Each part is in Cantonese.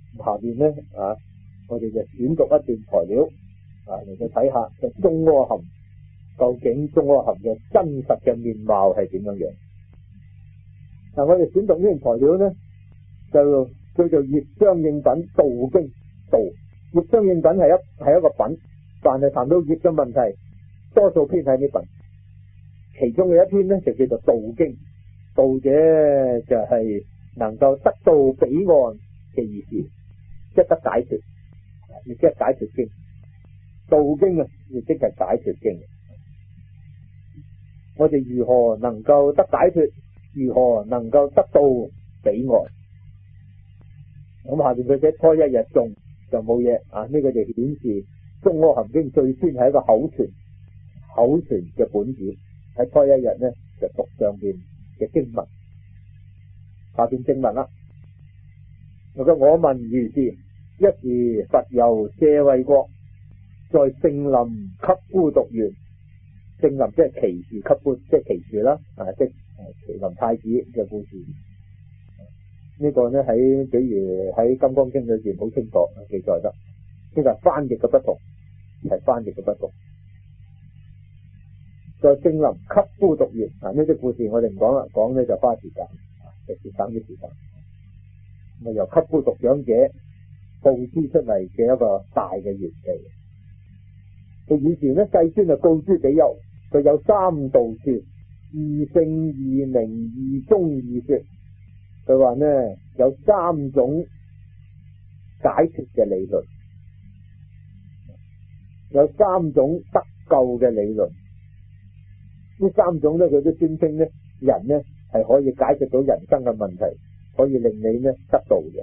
下邊咧我哋就選讀一段材料嚟到睇下個中阿含究竟中阿含嘅真實嘅面貌係點樣樣。我哋選讀呢段材料咧就叫做業相應品道經。道業相應品係一個品，但係談到業嘅問題，多數篇喺呢品，其中嘅一篇咧就叫做道經。道者就係能夠得到彼岸嘅意思，即得解脫，亦即係解脫經。道經亦即係解脫經。我哋如何能夠得解脫？如何能夠得到彼岸？咁下邊佢寫初一日誦就冇嘢呢個就顯示中阿含經最先係一個口傳嘅本子，喺初一日呢就讀上邊嘅經文。下邊正文啦，我聞如是，一時佛遊舍衛國，在勝林給孤獨園。勝林即係祇樹給孤，即係祇樹啦，即係麒麟太子嘅故事。呢個呢喺比如喺《金剛經》裏邊好清楚記載得，呢個係翻譯嘅不同，係翻譯嘅不同。在勝林給孤獨園呢啲故事我哋唔講啦，講呢就花時間，就節省啲時間。咁由給孤獨長者布施出嚟嘅一個大嘅園地。佢以前呢世尊就告諸比丘，佢有三道說，二乘二名二宗二說。佢話呢有三種解脫嘅理論，有三種得救嘅理論。呢三種呢佢都宣稱呢人呢係可以解決到人生嘅問題，可以令你呢得道嘅。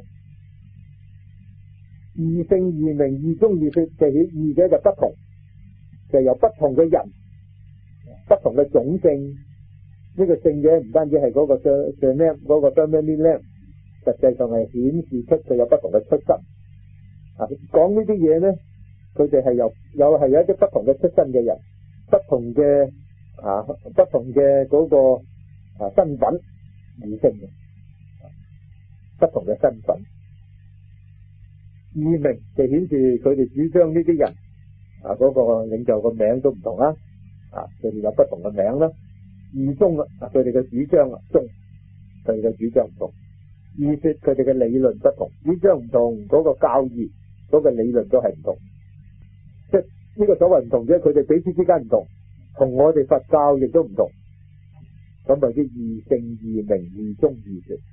二乘二名二宗二說，就顯二者就不同，就由不同嘅人、不同嘅種姓。呢個聖者唔單止係嗰個 surname 嗰個 family name， 實際上係顯示出佢有不同嘅出身。講呢啲嘢呢，佢哋係有一啲不同嘅出身嘅人，不同嘅嗰個身份而成嘅，不同嘅身份。二名就顯示佢哋主張呢啲人嗰個領袖個名都唔同啦，佢哋有不同嘅名啦。二宗佢哋嘅主張宗，佢哋嘅主張唔同。二說佢哋嘅理論不同，主張唔同，嗰個教義嗰個理論都係唔同。即係呢個所謂唔同啫，佢哋彼此之間唔同，同我哋佛教亦都唔同。咁咪啲二乘二名二宗二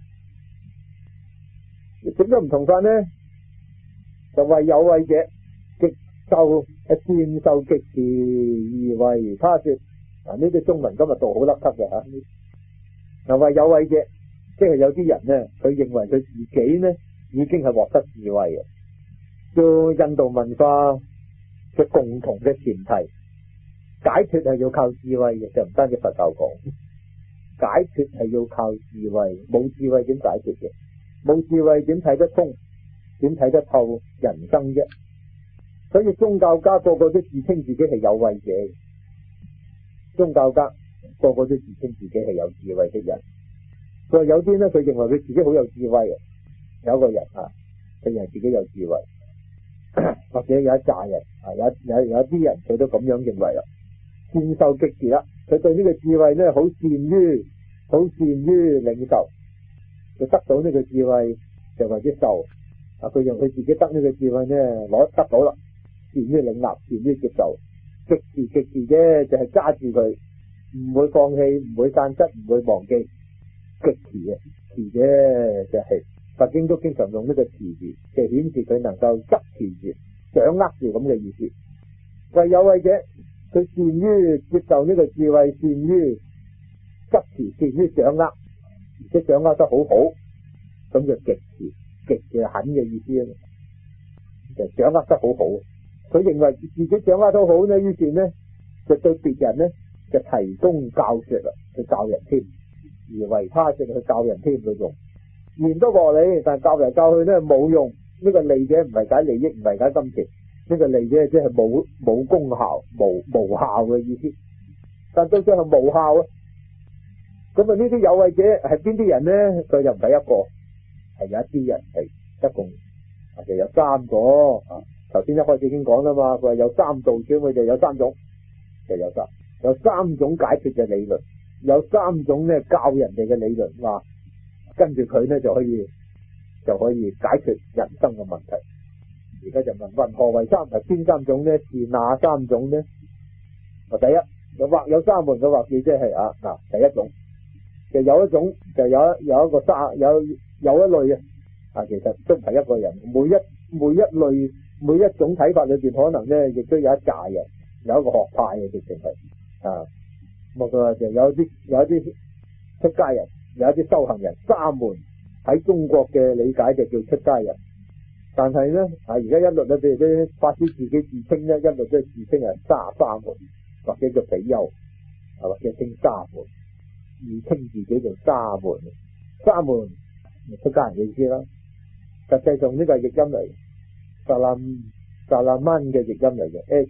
說，點解唔同法呢？就為有為者極受善受極時而為他說。呢啲中文今日讀好甩級嘅吓。為有為者，即係有啲人呢，佢認為佢自己呢已經係獲得智慧嘅。叫印度文化嘅共同嘅前提，解脫係要靠智慧嘅，就唔單止佛教講。解脫係要靠智慧，冇智慧點解決嘅？冇智慧點睇得通？點睇得透人生啫？所以宗教家個個都自稱自己係有為者。宗教家個個都自稱自己係有智慧的人。佢話有啲呢，佢認為佢自己好有智慧嘅。有一個人佢認為自己有智慧，或者有一紮人有一啲人佢都咁樣認為啦。善受極時啦，佢對呢個智慧呢好善於領受，佢得到呢個智慧就為之受。佢認為佢自己得呢個智慧呢得到啦，善於領納，善於接受。極時啫，就係揸住佢，唔會放棄，唔會散失，唔會忘記。極時啫，就係佛經都經常用呢個詞字，就顯示佢能夠執持住、掌握住咁嘅意思。為有為者，佢善於接受呢個智慧，善於執持，善於掌握，而且掌握得好好，咁就極時狠嘅意思啊，就掌握得好好。佢認為自己掌握得好呢，於是呢就對別人呢就提供教說啦，去教人添，而為他說去教人添嘅用。言都和理，但教嚟教去呢冇用。呢個利者唔係解利益，唔係解金錢，呢個利者即係冇功效、無效嘅意思。但到最後無效啊！咁呢啲有為者係邊啲人呢？佢就唔係一個，係有一啲人係一共 3個啊。頭先一開始已經講啦嘛，佢話有3道主，佢哋有3種，就有3種解脫嘅理論，有3種咧教人哋嘅理論，話跟住佢咧就可以解決人生嘅問題。而家就問何為3？係邊3種咧？是哪3種咧？第一，或有3門嘅或字，即係第一種就有一種就有一類啊，其實都唔係一個人，每一類每一種睇法裏邊，可能咧亦都有一紮人，有一個學派嘅，直情係啊。咁佢話就有一啲出家人，有一啲修行人，3門喺中國嘅理解就叫出家人。但係咧而家一律咧，譬如啲法師自己自稱咧，一律都係自稱係沙門，或者叫比丘，或者稱沙門，自稱自己做沙門。沙門出家人嘅意思啦。實際上呢個係譯音嚟，薩拉曼嘅譯音嚟嘅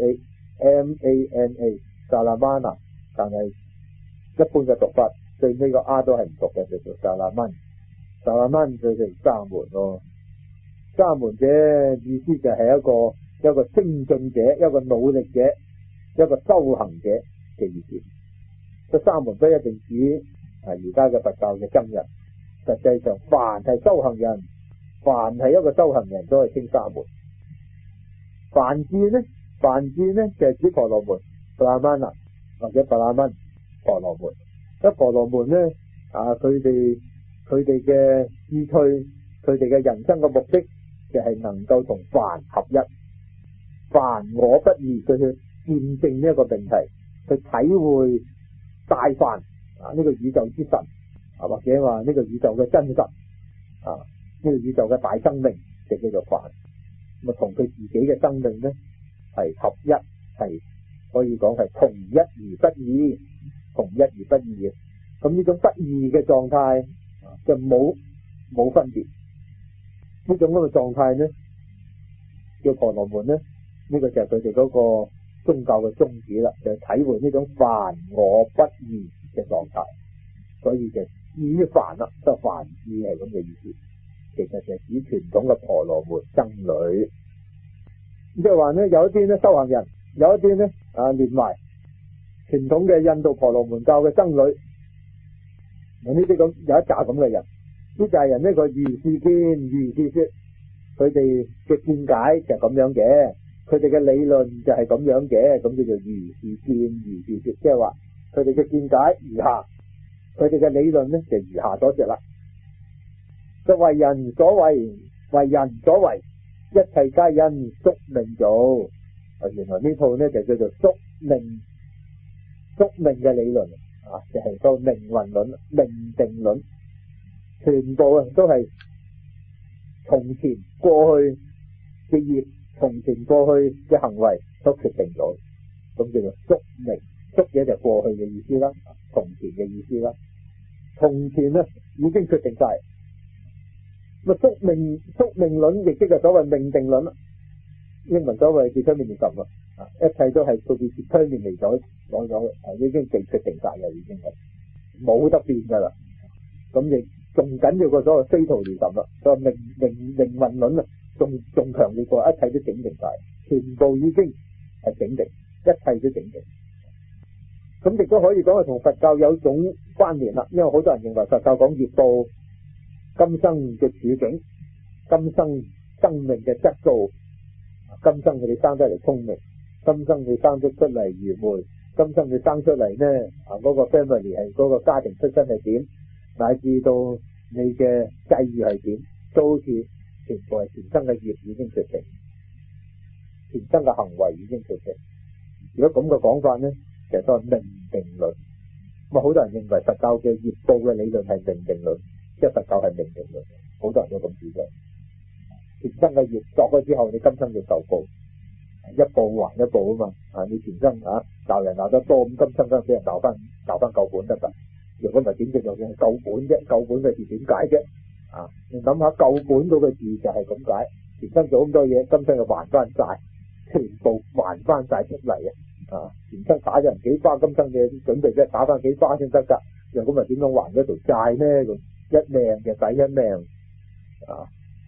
，SRAMANA 薩拉曼啊，但係一般嘅讀法對呢個 R 都係唔讀嘅，就做薩拉曼。薩拉曼就係沙門咯。沙門嘅意思就係一個精進者，一個努力者，一個修行者嘅意思。個沙門不一定指而家嘅佛教嘅僧人，實際上凡係修行人，凡係一個修行人都係稱沙門。梵字呢就係指婆羅門、婆羅曼啊，或者婆羅曼、婆羅門。咁婆羅門呢佢哋嘅志趣，佢哋嘅人生嘅目的就係能夠同梵合一，梵我不二，佢去驗證呢一個命題，去體會大梵呢個宇宙之神或者話呢個宇宙嘅真實呢個宇宙嘅大生命就叫做梵。咁同佢自己嘅生命咧係合一，係可以講係同一而不異，同一而不異嘅。咁呢種不異嘅狀態就冇分別。呢種咁嘅狀態咧叫婆羅門咧，呢個就係佢哋嗰個宗教嘅宗旨啦，就係體會呢種梵我不二嘅狀態。所以就至於梵啦，就梵字係咁嘅意思。其實就係指傳統嘅婆羅門僧侶，即係話咧有一啲咧修行人，有一啲咧連埋傳統嘅印度婆羅門教嘅僧侶，呢啲咁有一紮咁嘅人，呢紮人呢個如是見如是說，佢哋嘅見解就係咁樣嘅，佢哋嘅理論就係咁樣嘅，咁叫做如是見如是說，即係話佢哋嘅見解如下，佢哋嘅理論咧就如下所說啦。就為人所為，一切皆因宿命造。原來呢套呢就叫做宿命嘅理論就係個命運論、命定論，全部都係從前過去嘅業，從前過去嘅行為都決定咗，咁叫做宿命。宿嘢就係過去嘅意思啦，從前嘅意思啦。從前呢已經決定晒。咁宿命論亦即係所謂命定論啦，英文所謂 determinism 一切都係到時 determine 嚟咗攞咗，已經被決定晒嘅，已經係冇得變噶啦。咁亦仲緊要過所謂 fatalism啦，所謂命運論仲強烈過，一切都整定晒，全部已經係整定，一切都整定。咁亦都可以講係同佛教有種關聯啦，因為好多人認為佛教講業報、今生嘅處境、今生生命嘅質素，今生佢哋生得嚟聰明，今生佢生得出嚟愚昧，今生佢生出嚟呢嗰個 family 係嗰個家庭出身係點，乃至到你嘅際遇係點，都好似全部係前生嘅業已經決定，前生嘅行為已經決定。如果咁嘅講法呢，其實都係命定論。咁好多人認為佛教嘅業報嘅理論係命定論，即係佛教係命定論，好多人都咁主張。前生嘅業作咗之後，你今生要受報，一報還一報啊嘛。你前生鬧人鬧得多，咁今生梗係俾人鬧翻夠本得㗎。如果唔係點叫做夠本啫？夠本嘅字點解啫？你諗下夠本嗰個字就係咁解。前生做咁多嘢，今生就還翻晒，全部還翻晒出嚟啊！前生打咗人幾巴，今生嘅準備即係打翻幾巴先得㗎。又咁啊，點樣還嗰條債呢？咁一命就抵一命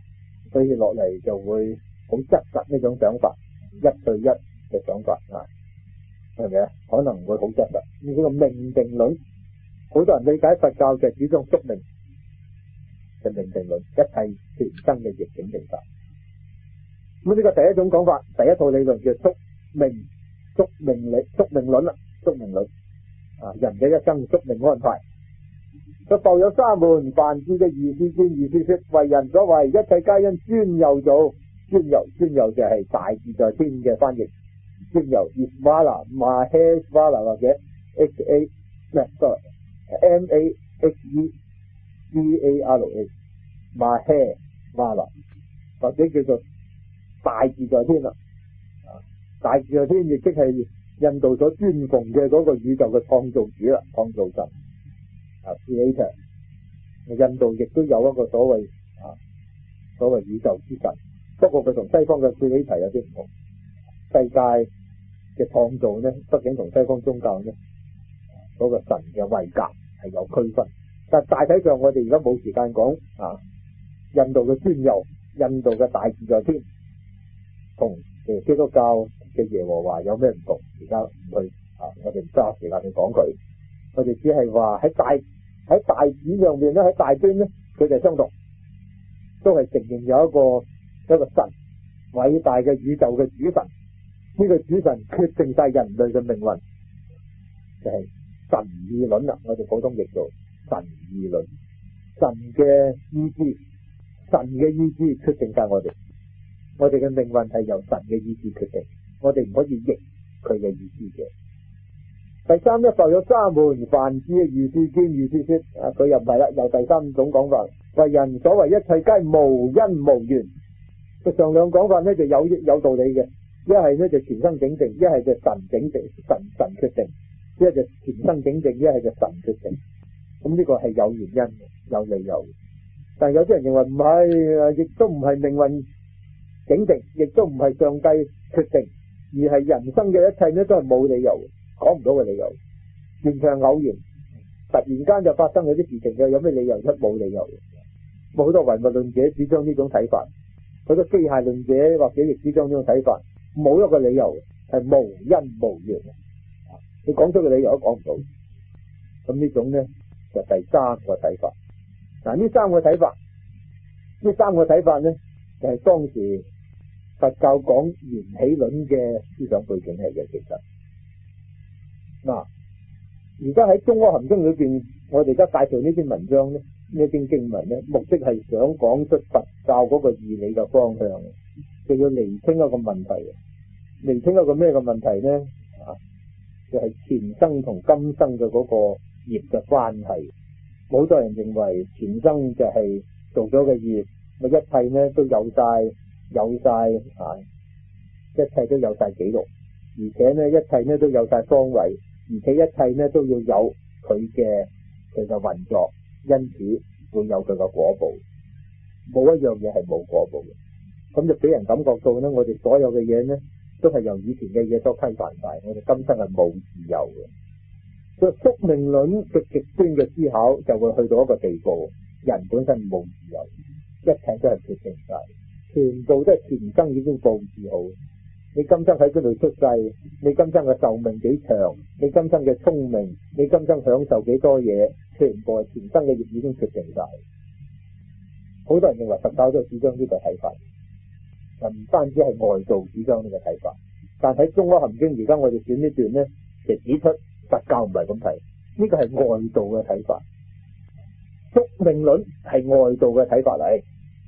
所以落嚟就會好質實呢種想法，一對一嘅想法啊，係咪啊？可能會好質實。呢個命定論，好多人理解佛教就主張宿命嘅命定論，一切全生嘅逆境定法。咁呢個第一種講法，第一套理論叫宿命論啦，宿命論啊，人嘅一生宿命安排。佢復有沙門梵志嘅如是見如是說，為人所為，一切皆因專有造。專有就係大自在天嘅翻譯，專有 Isvara Maheshvara 或者 Maheshvara Maheshvara 或者叫做大自在天啦。大自在天亦即係印度所尊奉嘅嗰個宇宙嘅創造主啦，創造神啊 Creator。印度亦都有一個所謂宇宙之神。不過佢同西方嘅 Creator 有啲唔同，世界嘅創造呢，畢竟同西方宗教呢嗰個神嘅位格係有區分。但大體上我哋而家冇時間講印度嘅專有，印度嘅大自在天同基督教嘅耶和華有咩唔同？而家唔去我哋唔花時間去講佢，我哋只係話喺大旨上面咧，喺大端咧，佢哋相同，都係承認有一個神，偉大嘅宇宙嘅主神。呢個主神決定晒人類嘅命運，就係神意論啦。我哋普通譯做神意論，神嘅意志決定晒我哋嘅命運係由神嘅意志決定，我哋唔可以逆佢嘅意志嘅。第三，復有沙門梵志嘅如是見如是說，佢又唔係啦，又第三種講法，為人所為，一切皆無因無緣。上兩講法呢就有道理嘅，一係呢就全生整定，一係就神整定，神決定，一係就全生整定，一係就神決定。咁呢個係有原因有理由。但係有啲人認為唔係，亦都唔係命運整定，亦都唔係上帝決定，而係人生嘅一切呢都係冇理由，講唔到嘅理由，完全係偶然，突然間就發生嗰啲事情嘅，有咩理由出？冇理由。好多唯物論者主張呢種睇法，好多機械論者或者亦主張呢種睇法，冇一個理由，係無因無緣，你講出個理由都講唔到。咁呢種呢就第三個睇法。嗱，呢三個睇法呢就係當時佛教講緣起論嘅思想背景嚟嘅。其實嗱，而家喺《中阿含經》裏邊，我哋而家介紹呢篇文章呢，呢篇經文呢，目的係想講出佛教嗰個義理嘅方向，就要釐清一個問題。釐清一個咩嘅問題呢？就係前生同今生嘅嗰個業嘅關係。好多人認為前生就係做咗嘅業，咪一切呢都有晒，一切都有晒記錄，而且呢一切呢都有晒方位，而且一切呢都要有佢嘅運作，因此會有佢嘅果報。冇一樣嘢係冇果報嘅，咁就俾人感覺到呢，我哋所有嘅嘢呢都係由以前嘅嘢所規範晒，我哋今生係冇自由嘅。所以宿命論嘅極端嘅思考就會去到一個地步，人本身冇自由，一切都係決定晒，全部都係前生已經佈置好。你今生喺邊度出世，你今生嘅壽命幾長，你今生嘅聰明，你今生享受幾多嘢，全部係前生嘅業已經決定晒。好多人認為佛教都係主張呢個睇法，唔單止係外道主張呢個睇法，但喺《中阿含經》而家我哋選呢段呢，就指出佛教唔係咁睇，呢個係外道嘅睇法。宿命論係外道嘅睇法嚟。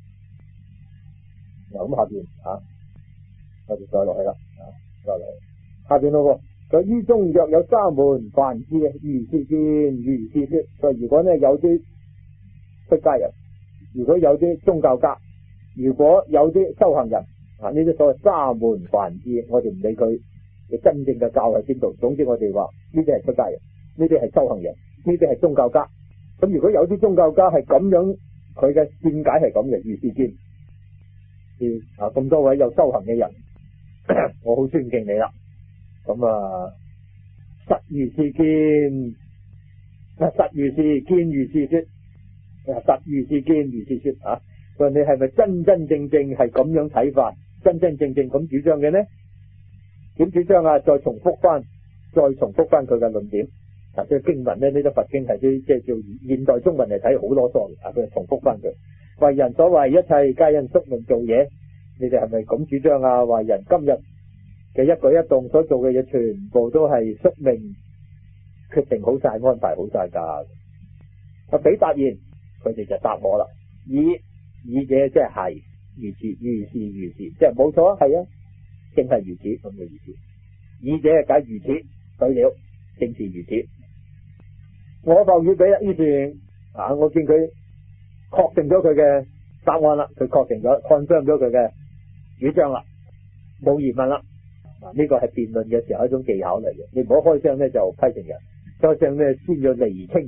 嗱，咁下邊我哋再落去啦，再落去下邊咯。佢於中若有沙門梵志如是見如是說。所以如果呢有啲出家人，如果有啲宗教家，如果有啲修行人，呢啲所謂沙門梵志，我哋唔理佢嘅真正嘅教喺邊度。總之我哋話呢啲係出家人，呢啲係修行人，呢啲係宗教家。咁如果有啲宗教家係咁樣，佢嘅見解係咁嘅，如是見。咁多位有修行嘅人，我好尊敬你啦。咁實如是見，實如是見如是說，實如是見如是說。 佢話你係咪真真正正係咁樣睇法，真真正正咁主張嘅呢？點主張啊？再重複翻佢嘅論點。嗱，即係經文咧，呢啲佛經係啲即係叫現代中文嚟睇好囉嗦嘅。佢重複翻佢，為人所為一切皆因宿命做嘢。你哋係咪咁主張啊？話人今日嘅一舉一動所做嘅嘢，全部都係宿命決定好晒、安排好晒噶。啊，俾答言，佢哋就答我啦。以者即係如是，即係冇錯，係啊，正係如此咁嘅意思。以者解如此，對了，正是如此。我復語俾啦，於是我見佢確定咗佢嘅答案啦，佢確定咗confirm咗佢嘅主張啦，冇疑問啦。呢個係辯論嘅時候一種技巧嚟嘅，你唔好開聲咧就批評人，開聲咧先要釐清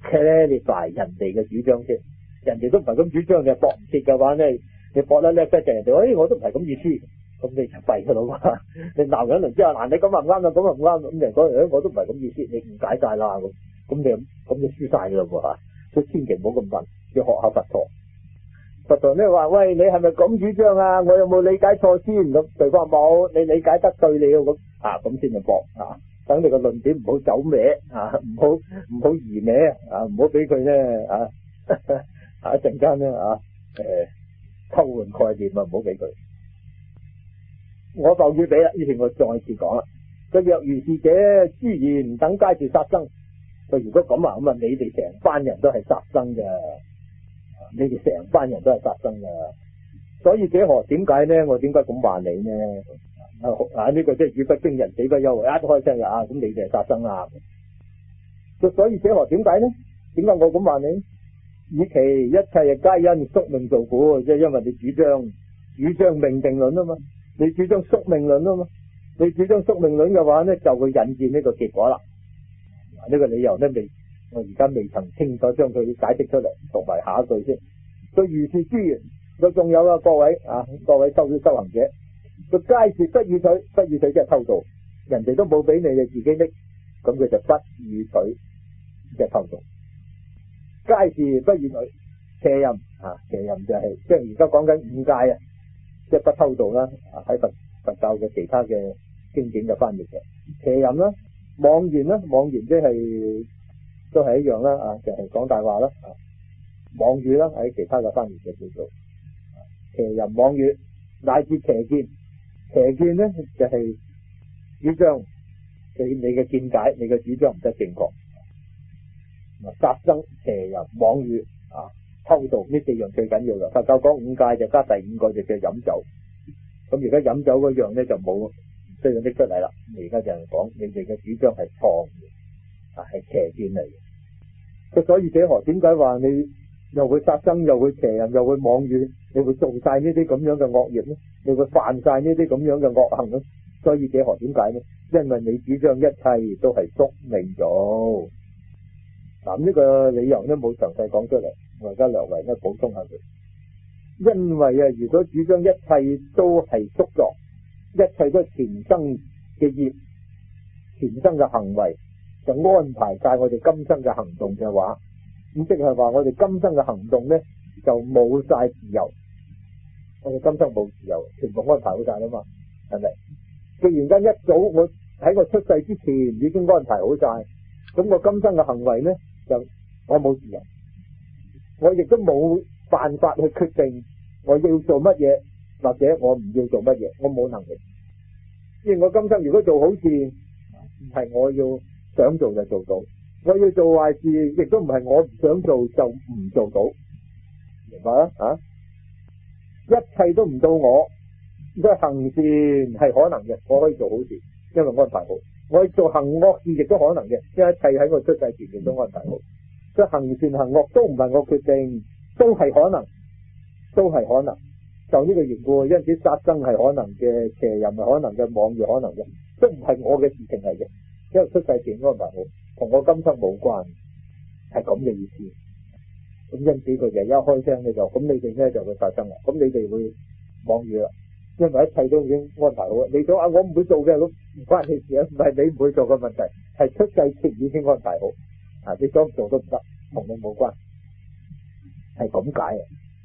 clarify 人哋嘅主張先。人哋都唔係咁主張嘅，駁唔切嘅話咧，你駁得叻得滯，人哋我都唔係咁意思，咁你就弊噶啦嘛。你鬧緊輪之後，嗱，你咁話唔啱啊，咁話唔啱，咁人講我都唔係咁意思，你誤解晒啦，咁你輸晒噶啦喎，所以千祈唔好咁問，要學下佛陀。佛陀咧話：喂，你係咪咁主張啊？我有冇理解錯先？咁對方冇，你理解得對了咁咁先就駁啊。等你個論點唔好走歪唔好移歪唔好俾佢咧一陣間咧偷換概念唔好俾佢。我就要俾啦，於是我再次講啦。佢若如是者，諸言等皆是殺生。佢如果咁話咁啊，你哋成班人都係殺生嘅，你哋成班人都係殺生嘅。所以者何？點解呢？我點解咁話你呢？呢個即係語不驚人死不休，一開聲咁你哋係殺生啦。所以者何？點解呢？點解我咁話你？以其一切皆因宿命做故，即係因為你主張命定論啊嘛，你主張宿命論啊嘛，你主張宿命論嘅話呢，就會引致呢個結果啦。呢個理由呢，我而家未曾清楚將佢解釋出嚟，讀埋下一句先。佢如是諸言，佢仲有各位修行者，佢皆是不與取，不與取即係偷盜，人哋都冇俾你哋自己拎，咁佢就不與取即係偷盜。皆是不與取，邪淫邪淫就係即係而家講緊五戒啊，即係不偷盜啦。喺佛教嘅其他嘅經典嘅翻譯嘅邪淫啦、妄言啦，妄言即係都係一樣啦就係講大話啦。妄語啦，喺其他嘅翻譯嘅叫做邪淫、妄語乃至邪見。邪見呢就係主張你嘅見解，你嘅主張唔得正確。殺生、邪淫、妄語偷盜呢四樣最緊要嘅。佛教講五戒就加第五個就叫飲酒。咁而家飲酒嗰樣咧就冇需要拎出嚟啦。而家就係講你哋嘅主張係錯嘅，係邪見嚟嘅。所以者何？點解話你又會殺生，又會邪淫，又會妄語，你會做晒呢啲咁樣嘅惡業呢？你會犯晒呢啲咁樣嘅惡行呢？所以者何？點解呢？因為你主張一切都係宿命做。呢個理由呢冇詳細講出嚟，我而家略為補充下佢。因為如果主張一切都係宿作，一切都係前生嘅業、前生嘅行為，就安排晒我哋今生嘅行動嘅話，咁即係話我哋今生嘅行動呢就冇晒自由。我哋今生冇自由，全部安排好晒啦嘛，係咪？既然間一早我喺我出世之前已經安排好晒，咁我今生嘅行為呢就我冇自由，我亦都冇辦法去決定我要做乜嘢，或者我唔要做乜嘢，我冇能力。因為我今生如果做好事，唔係我要想做就做到；我要做壞事，亦都唔係我唔想做就唔做到。明白啦？一切都唔到我，所以行善係可能嘅，我可以做好事，因為安排好。我去做行惡事亦都可能嘅，因為一切喺我出世前面都安排好。所以行善行惡都唔係我決定，都係可能，都係可能。就呢個緣故，因此殺生係可能嘅，邪淫係可能嘅，妄語可能嘅，都唔係我嘅事情嚟嘅，因為出世前安排好，同我今生冇關，係咁嘅意思。咁因此佢就一開聲咧就，咁你哋咧就會殺生啦，咁你哋會妄語啦。因為一切都已經安排好啦，你講我唔會做嘅，咁唔關你事啊，唔係你唔會做嘅問題，係出世前已經安排好，你想做都唔得，同你冇關，係咁解啊。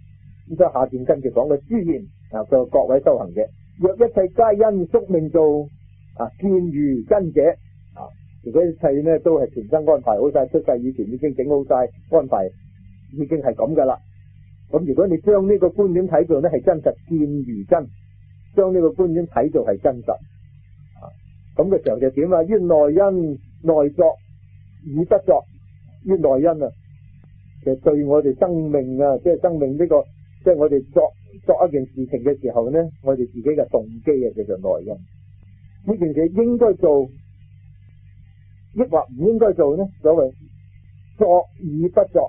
咁所以下邊跟住講嘅諸言啊，就各位修行者，若一切皆因宿命造啊，見如真者啊，如果一切呢都係全身安排好晒，出世以前已經整好晒安排，已經係咁噶啦。咁如果你將呢個觀點睇到呢係真實，見如真，將呢個觀點睇到係真實啊，咁嘅時候就點啊？於內因內作以不作，於內因啊，其實對我哋生命啊，即係生命呢個，即係我哋作一件事情嘅時候呢，我哋自己嘅動機啊叫做內因。呢件事應該做，抑或唔應該做呢？所謂作以不作，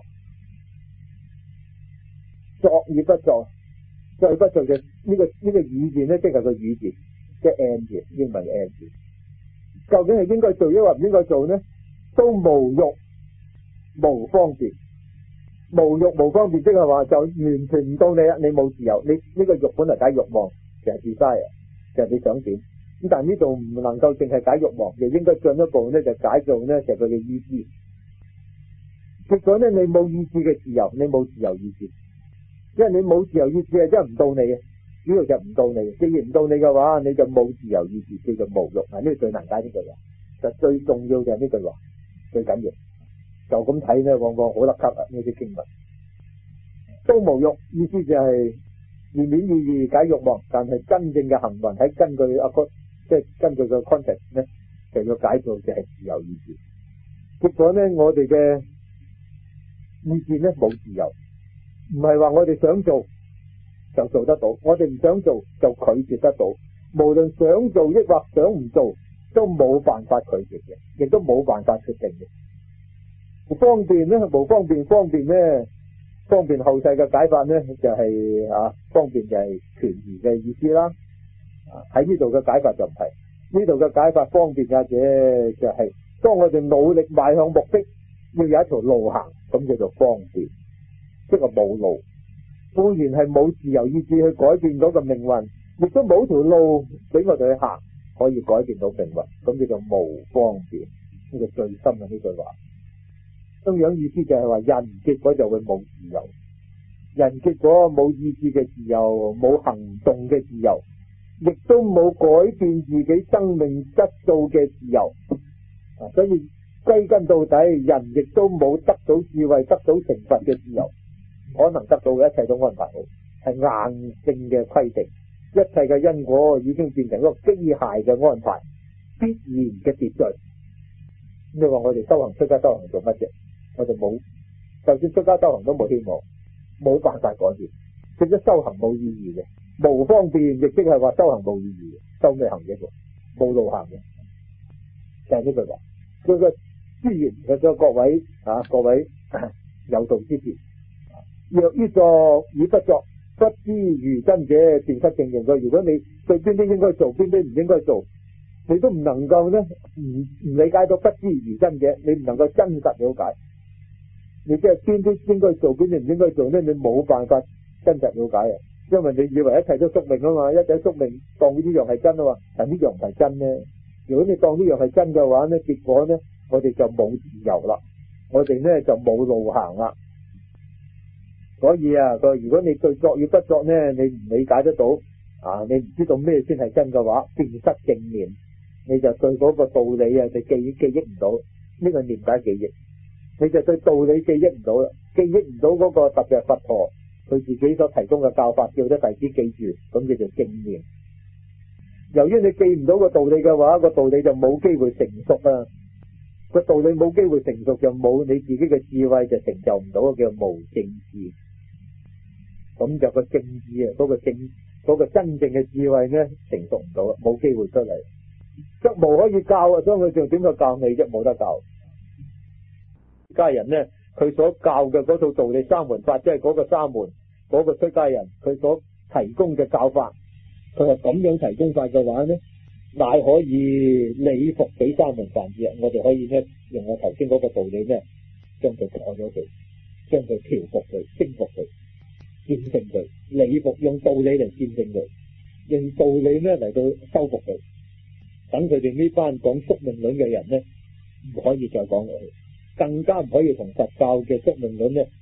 作以不作，作以不作嘅呢個語字呢，即係個語字，即係 and 字，英文 and 字。究竟係應該做抑或唔應該做呢？都無欲無方便，無欲無方便，即係話就完全唔到你啦，你冇自由，你呢個欲本嚟解欲望，其實 desire，就係你想點。咁但係呢度唔能夠淨係解欲望，就應該進一步咧就解做咧就係佢嘅意志。結果咧你冇意志嘅自由，你冇自由意志，因為你冇自由意志係真係唔到你嘅，主要就唔到你。既然唔到你嘅話，你就冇自由意志，叫做無欲。嗱，呢個最難解呢句話，就最重要就係呢句話，最緊要。就咁睇咧，往往好甩級啊！呢啲經文都無欲，意思就係字面意義解欲望，但係真正嘅行運喺根據即係根據個 context 咧，就要解做就係自由意志。結果咧，我哋嘅意志咧冇自由，唔係話我哋想做就做得到，我哋唔想做就拒絕得到。無論想做抑或想唔做，都冇辦法拒絕嘅，亦都冇辦法決定嘅。方便咧，無方便，方便咧，方便後世嘅解法咧就係方便就係權宜嘅意思啦。喺呢度嘅解法就唔係，呢度嘅解法方便或者就係當我哋努力邁向目的，要有一條路行，咁叫做方便，即係冇路，固然係冇自由意志去改變嗰個命運，亦都冇條路俾我哋去行，可以改變到命運，咁叫做無方便。呢個最深嘅呢句話，咁樣意思就係話人結果就會冇自由，人結果冇意志嘅自由，冇行動嘅自由，亦都冇改變自己生命質素嘅自由。所以歸根到底，人亦都冇得到智慧、得到懲罰嘅自由，可能得到嘅一切都安排好，係硬性嘅規定，一切嘅因果已經變成一個機械嘅安排，必然嘅秩序。你話我哋修行出家修行做乜啫？我哋冇，就算出家修行都冇希望，冇辦法改變，變咗修行冇意義嘅，無方便，亦即係話修行冇意義嘅，修咩行嘅？冇路行嘅，就係呢句話。佢個諸言嘅咗各位有道之士，若於作以不作，不知如真者，便失正形。如果你對邊啲應該做，邊啲唔應該做，你都唔能夠呢，唔理解到不知如真者，你唔能夠真實了解。你即係邊啲應該做，邊啲唔應該做呢？你冇辦法真實了解啊！因為你以為一切都宿命啊嘛，一切宿命當呢樣係真啊嘛，但呢樣唔係真呢。如果你當呢樣係真嘅話呢，結果呢，我哋就冇自由啦，我哋呢就冇路行啦。所以如果你對作與不作呢，你唔理解得到你唔知道咩先係真嘅話，便失正念，你就對嗰個道理你記憶唔到，呢個念解記憶，你就對道理記憶唔到啦，記憶唔到嗰個特別係佛陀佢自己所提供嘅教法，叫啲弟子記住，咁叫做正念。由於你記唔到個道理嘅話，個道理就冇機會成熟啊！個道理冇機會成熟，就冇你自己嘅智慧，就成就唔到，叫無正智。咁就個正智嗰個真正嘅智慧呢，成熟唔到，冇機會出嚟，則無可以教啊！所以佢就點解教你啫？冇得教。家人呢，佢所教嘅嗰套道理三門法，即係嗰個沙門嗰個出家人，佢所提供嘅教法。佢係咁樣提供法嘅話呢，乃可以理服俾三門梵志。我哋可以呢，用我頭先嗰個道理呢，將佢改咗佢，將佢調服佢，征服佢，戰勝佢，理服用道理嚟戰勝佢，用道理呢嚟到收服佢，等佢哋呢班講宿命論嘅人呢，唔可以再講落去，更加唔可以同佛教嘅宿命論呢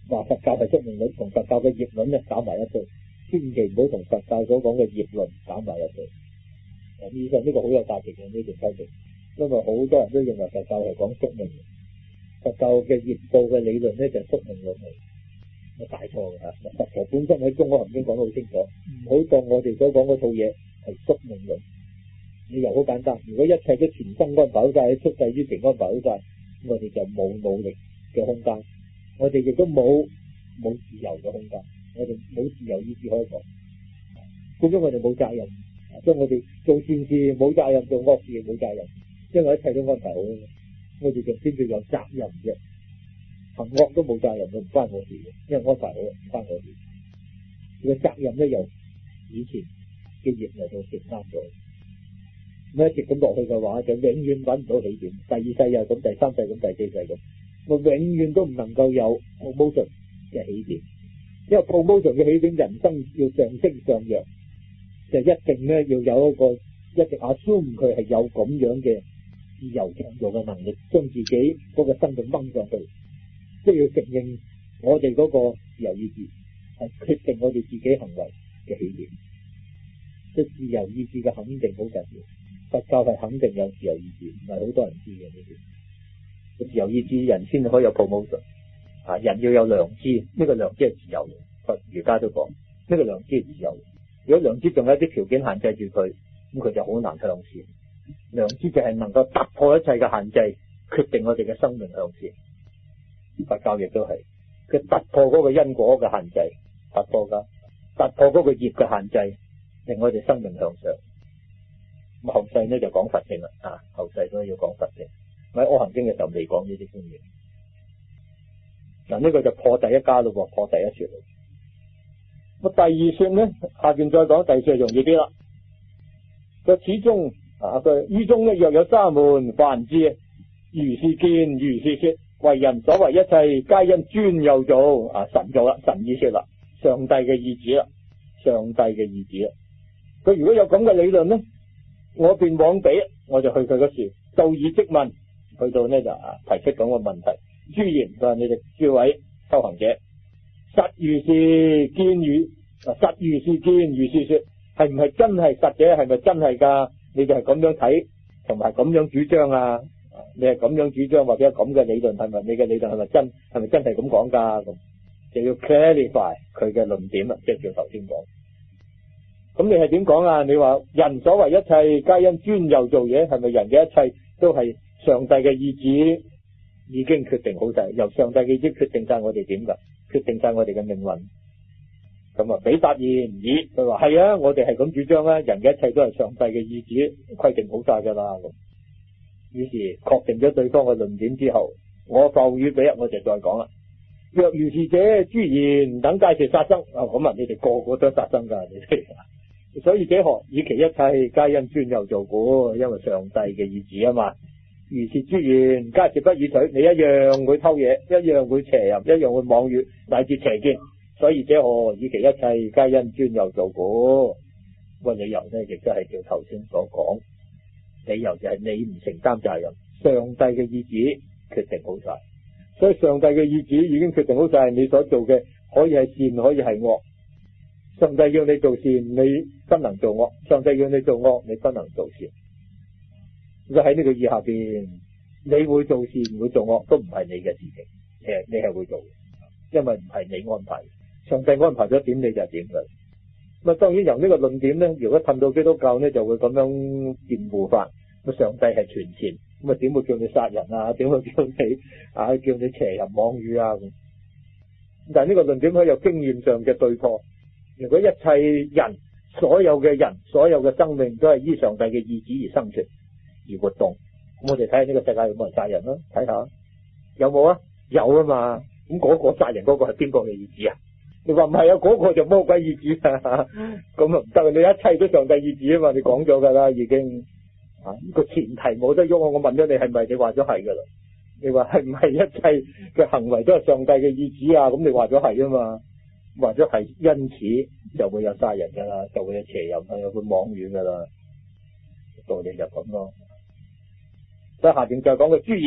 話佛教係宿命論，同佛教嘅業論咧搞埋一堆，千祈唔好同佛教所講嘅業論搞埋一堆。以上呢個好有價值嘅呢段修正，因為好多人都認為佛教係講宿命論，佛教嘅業報嘅理論咧就係宿命論嚟，係大錯嘅嚇。佛陀本身喺《中阿含經》講得好清楚，唔好當我哋所講嗰套嘢係宿命論。理由好簡單，如果一切都全生安排好晒，出世之前安排好晒，我哋就冇努力嘅空間，我哋亦都冇自由嘅空間，我哋冇自由意志可以講，變咗我哋冇責任。所以我哋做善事冇責任，做惡事冇責任，因為一切都安排好，我哋就先至有責任啫。行惡都冇責任，都唔關我事嘅，因為安排好唔關我事。個責任咧由以前嘅業嚟到承擔咗，咁一直咁落去嘅話，就永遠揾唔到起點。第二世又咁，第三世咁，第四世咁，我永遠都唔能夠有 promotion 嘅起點，因為 promotion 嘅起點，人生要上升上揚。就一定咧要有一個一直 assume 佢係有咁樣嘅自由創造嘅能力，將自己嗰個生命掹上去，即係要承認我哋嗰個自由意志係決定我哋自己行為嘅起點。即係自由意志嘅肯定好緊要，佛教係肯定有自由意志，唔係好多人知嘅呢啲。自由意志人先可以有 promotion 啊！人要有良知，呢個良知係自由嘅，佛儒家都講呢個良知係自由。如果良知仲有一啲條件限制住佢，咁佢就好難向善。良知就係能夠突破一切嘅限制，決定我哋嘅生命向善。佛教亦都係，佢突破嗰個因果嘅限制，突破嗰個業嘅限制，令我哋生命向上。咁後世呢就講佛性啦，後世都要講佛性。喺《阿含經》嘅時候未講呢啲觀念。嗱，呢個就破第一家咯，破第一說咯。咁第二說呢，下邊再講第二說容易啲啦。佢始終佢於中呢若有沙門，梵志如是見，如是說，為人所為一切，皆因專有造。神造啦，神意說啦，上帝嘅意志啦，上帝嘅意志啦。佢如果有咁嘅理論呢，我便往彼，我就去佢嗰處，到以即問，去到呢就提出咁嘅問題。諸言就係你哋諸位修行者，實如是見實如是見，如是說，係唔係真係實者？係咪真係噶？你哋係咁樣睇，同埋咁樣主張啊？你係咁樣主張或者咁嘅理論，係咪你嘅理論係咪真？係咪真係咁講噶？咁就要 clarify 佢嘅論點啦，即係照頭先講。咁你係點講啊？你話人所為一切，皆因專有造嘢，係咪人嘅一切都係上帝嘅意志已經決定好晒？由上帝嘅意志決定晒我哋點噶？決定晒我哋嘅命運。咁彼答言咦，佢話係啊，我哋係咁主張啊，人嘅一切都係上帝嘅意志規定好晒噶啦。咁於是確定咗對方嘅論點之後，我復語彼，我就再講啦。若如是者，諸言等皆是殺生。咁你哋個個都殺生噶，你哋。所以這何以其一切皆因專有造故，因為上帝嘅意志啊嘛。如是諸言皆是不以取，你一樣會偷嘢，一樣會邪淫，一樣會妄語，乃至邪見。所以這何以其一切皆因專有造故。個理由呢，亦都係照頭先所講，理由就係你唔承擔責任，上帝嘅意志決定好晒。所以上帝嘅意志已經決定好晒，你所做嘅可以係善，可以係惡。上帝要你做善，你不能做惡；上帝要你做惡，你不能做善。咁喺呢個意下邊，你會做善會做惡都唔係你嘅事情，你係會做，因為唔係你安排，上帝安排咗點你就係點㗎。咁當然由呢個論點呢，如果氹到基督教呢，就會咁樣辯護法。咁上帝係全善，咁點會叫你殺人啊？點會叫你叫你邪淫妄語啊？但係呢個論點可以有經驗上嘅對破。如果一切人，所有嘅人，所有嘅生命都係依上帝嘅意志而生存而活動，咁我哋睇下呢個世界有冇人殺人咯？睇下有冇啊？有啊嘛。咁嗰個殺人嗰個係邊個嘅意志啊？你話唔係啊？嗰個就魔鬼意志啊！咁唔得，你一切都上帝意志啊嘛！你講咗噶啦，已經個前提冇得喐。我問咗你係咪？你話咗係噶啦。你話係唔係一切嘅行為都係上帝嘅意志啊？咁你話咗係啊嘛？或者係因此就會有殺人噶啦，就會有邪淫啊，有會妄語噶啦，道理就咁咯。所以下邊就講嘅諸言，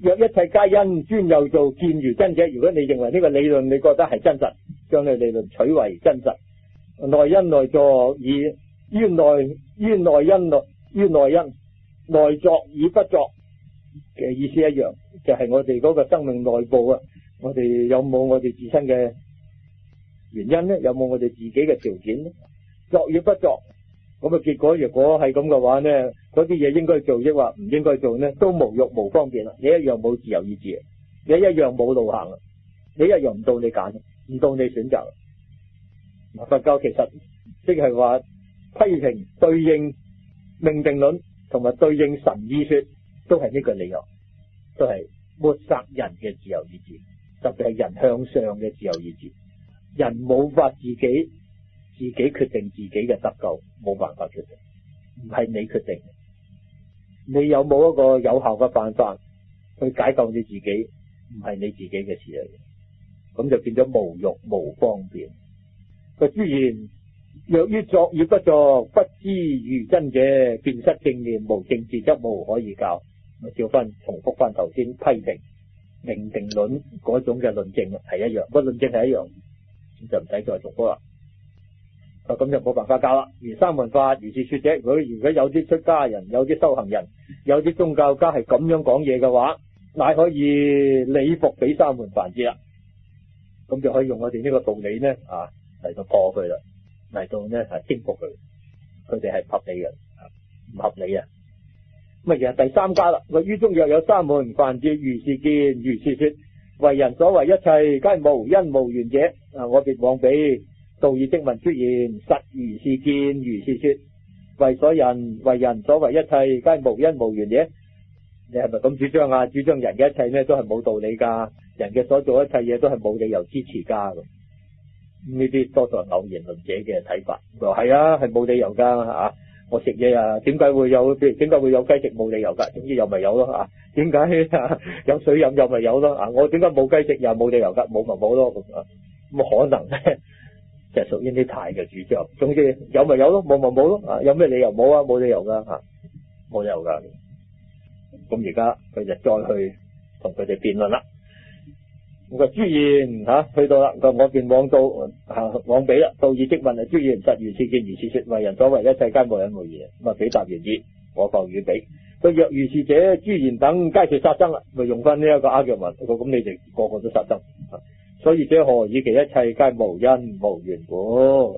若一切皆因專有造，見如真者。如果你認為呢個理論你覺得係真實，將你理論取為真實，內因內作以於內因內作以不作嘅意思一樣，就係我哋嗰個生命內部啊，我哋有冇我哋自身嘅原因呢？有冇我哋自己嘅條件呢？作與不作，咁啊結果如果係咁嘅話呢，嗰啲嘢應該做抑或唔應該做呢，都無欲無方便啦。你一樣冇自由意志，你一樣冇路行，你一樣唔到你揀，唔到你選擇。佛教其實即係話批評對應命定論同埋對應神意說，都係呢個理由，都係抹殺人嘅自由意志，特別係人向上嘅自由意志。人冇法自己決定自己嘅得救，冇辦法決定，唔係你決定。你有冇一個有效嘅辦法去解救你自己，唔係你自己嘅事嚟嘅，咁就變咗無欲無方便。個諸言若於作與不作，不知如真者，便失正念，無正智則無可以教。照翻重複翻頭先批評命定論嗰種嘅論證係一樣，個論證係一樣，就唔使再重複啦。咁就冇辦法教啦。如三門法如是說者，如果有啲出家人，有啲修行人，有啲宗教家係咁樣講嘢嘅話，乃可以理服彼三門梵志啦。咁就可以用我哋呢個道理呢嚟到破佢啦，嚟到呢征服佢。佢哋係合理嘅，唔合理啊。咁其實第三家啦，於中若有三門梵志如是見如是說，為人所為一切皆無因無緣者，我便往彼道以即文諸言，實如是見如是說。為人所為一切皆無因無緣者，你係咪咁主張啊？主張人嘅一切呢都係冇道理噶，人嘅所做一切嘢都係冇理由支持噶。咁呢啲多數係偶然論者嘅睇法。佢話係啊，係冇理由噶我食嘢點解會有雞食？冇理由噶，總之有咪有咯點解有水飲又咪有咯我點解冇雞食又冇理由噶？冇咪冇咯咁可能咧就係屬於啲太嘅主張。總之有咪有咯，冇咪冇咯有咩理由冇啊？冇理由噶冇理由噶。咁而家佢就再去同佢哋辯論啦。咁個諸言去到啦，我便往到往彼啦，道以即問諸言實如是見如是說，為人所為一切皆無因無緣。咁彼答言已，我復與彼。佢若如是者，諸言等皆說殺生啦。咪用翻呢一個argument，咁你哋個個都殺生。所以者何以其一切皆無因無緣故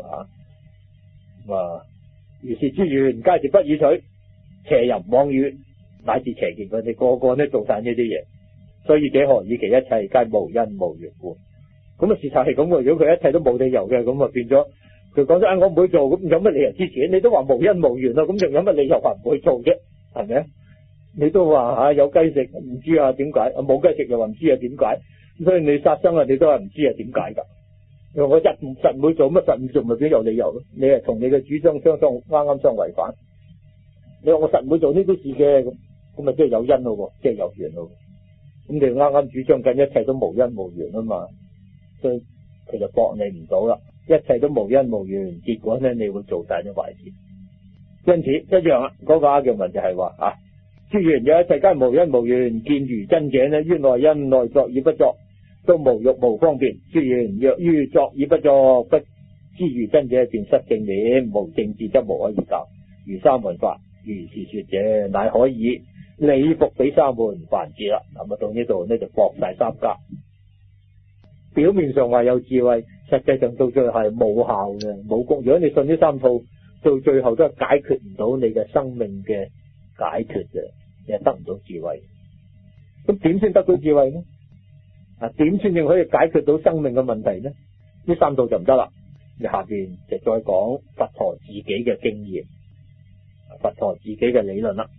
如是諸言皆是不以取，邪淫妄語乃至邪見，佢哋個個都做晒呢啲嘢。所以者何以其一切皆無因無緣故。咁事實係咁喎。如果佢一切都冇理由嘅，咁變咗佢講咗我唔會做，咁有乜理由支持？你都話無因無緣啦，咁仲有乜理由話唔會做啫？係咪？你都話有雞食，唔知點解？冇雞食又話唔知點解？所以你殺生你都係唔知點解噶。我實唔會做，乜實唔做咪變有理由咯？你係同你嘅主張啱啱相違反。你話我實唔會做呢啲事嘅，咁咪即係有因咯，即係有緣咯。咁你啱啱主張緊一切都無因無緣啊嘛，所以佢就駁你唔到啦。一切都無因無緣，結果呢你會做大啲壞事。因此一樣啦，嗰個argument就係話諸言有一切皆無因無緣，見如真者呢，於內因內作與不作，都無欲無方便。諸言若於作與不作，不知如真者，便失正念，無正智則無可以教。如三門法如是說者，乃可以理服彼三門梵志啦。咁到呢度呢就駁晒三家。表面上話有智慧，實際上到最後係冇效嘅，冇功。如果你信呢三套，到最後都係解決唔到你嘅生命嘅解脫嘅，你係得唔到智慧。咁點先得到智慧呢？點先至可以解決到生命嘅問題呢？呢三套就唔得啦。你下邊就再講佛陀自己嘅經驗，佛陀自己嘅理論啦。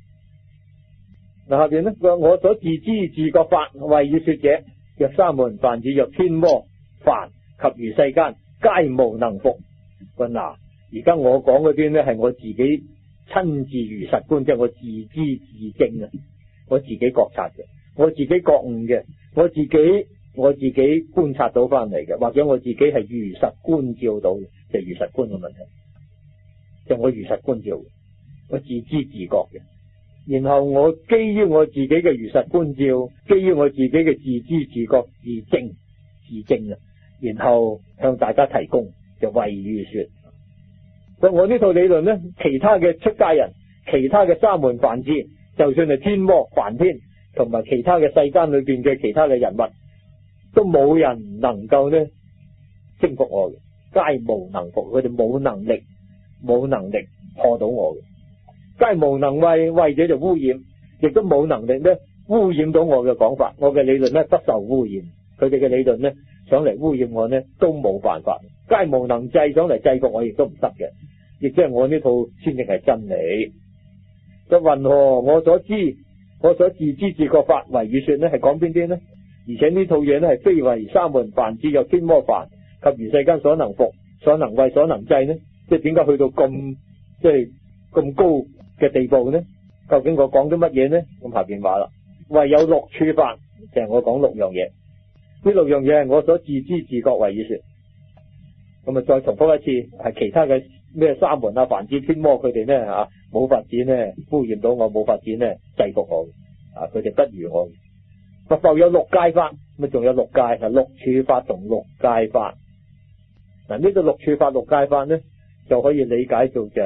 下邊呢，我所自知自覺法謂與說者，若三門梵志，若天魔梵及如世間，皆無能服。而家我講嗰啲呢，係我自己親自如實觀，即係我自知自證我自己覺察嘅，我自己覺悟嘅，我自己觀察到翻嚟嘅，或者我自己係如實觀照到嘅，就係如實觀嘅問題，就我如實觀照嘅，我自知自覺嘅。 然後我基於我自己嘅如實觀照，基於我自己嘅自知自覺自證啊，然後向大家提供就為喻說。所以我呢套理論呢，其他嘅出家人、其他嘅沙門梵志，就算係天魔梵天同埋其他嘅世間裏邊嘅其他嘅人物，都冇人能夠呢征服我嘅，皆無能服。佢哋冇能力破到我嘅，皆無能為，為者就污染，亦都冇能力呢污染到我嘅講法。我嘅理論呢不受污染，佢哋嘅理論呢想嚟污染我呢都冇辦法。皆無能制，想嚟制服我亦都唔得嘅，亦即係我呢套先至係真理。就云何我所知，我所自知自覺法為喻說呢，係講邊啲呢？而且呢套嘢呢係非為沙門梵志有天魔梵及如世間所能服、所能為、所能制呢？即係點解去到咁高嘅地步呢？究竟我講咗乜嘢呢？咁下邊話啦，唯有六處法，就係我講六樣嘢。呢六樣嘢係我所自知自覺為喻說。咁啊，再重複一次，係其他嘅咩沙門啊、梵志、天魔佢哋呢冇法子呢污染到我，冇法子呢制服我佢哋不如我。復有六界法，咁仲有六界係六處法同六界法。嗱，呢個六處法、六界法呢，就可以理解做就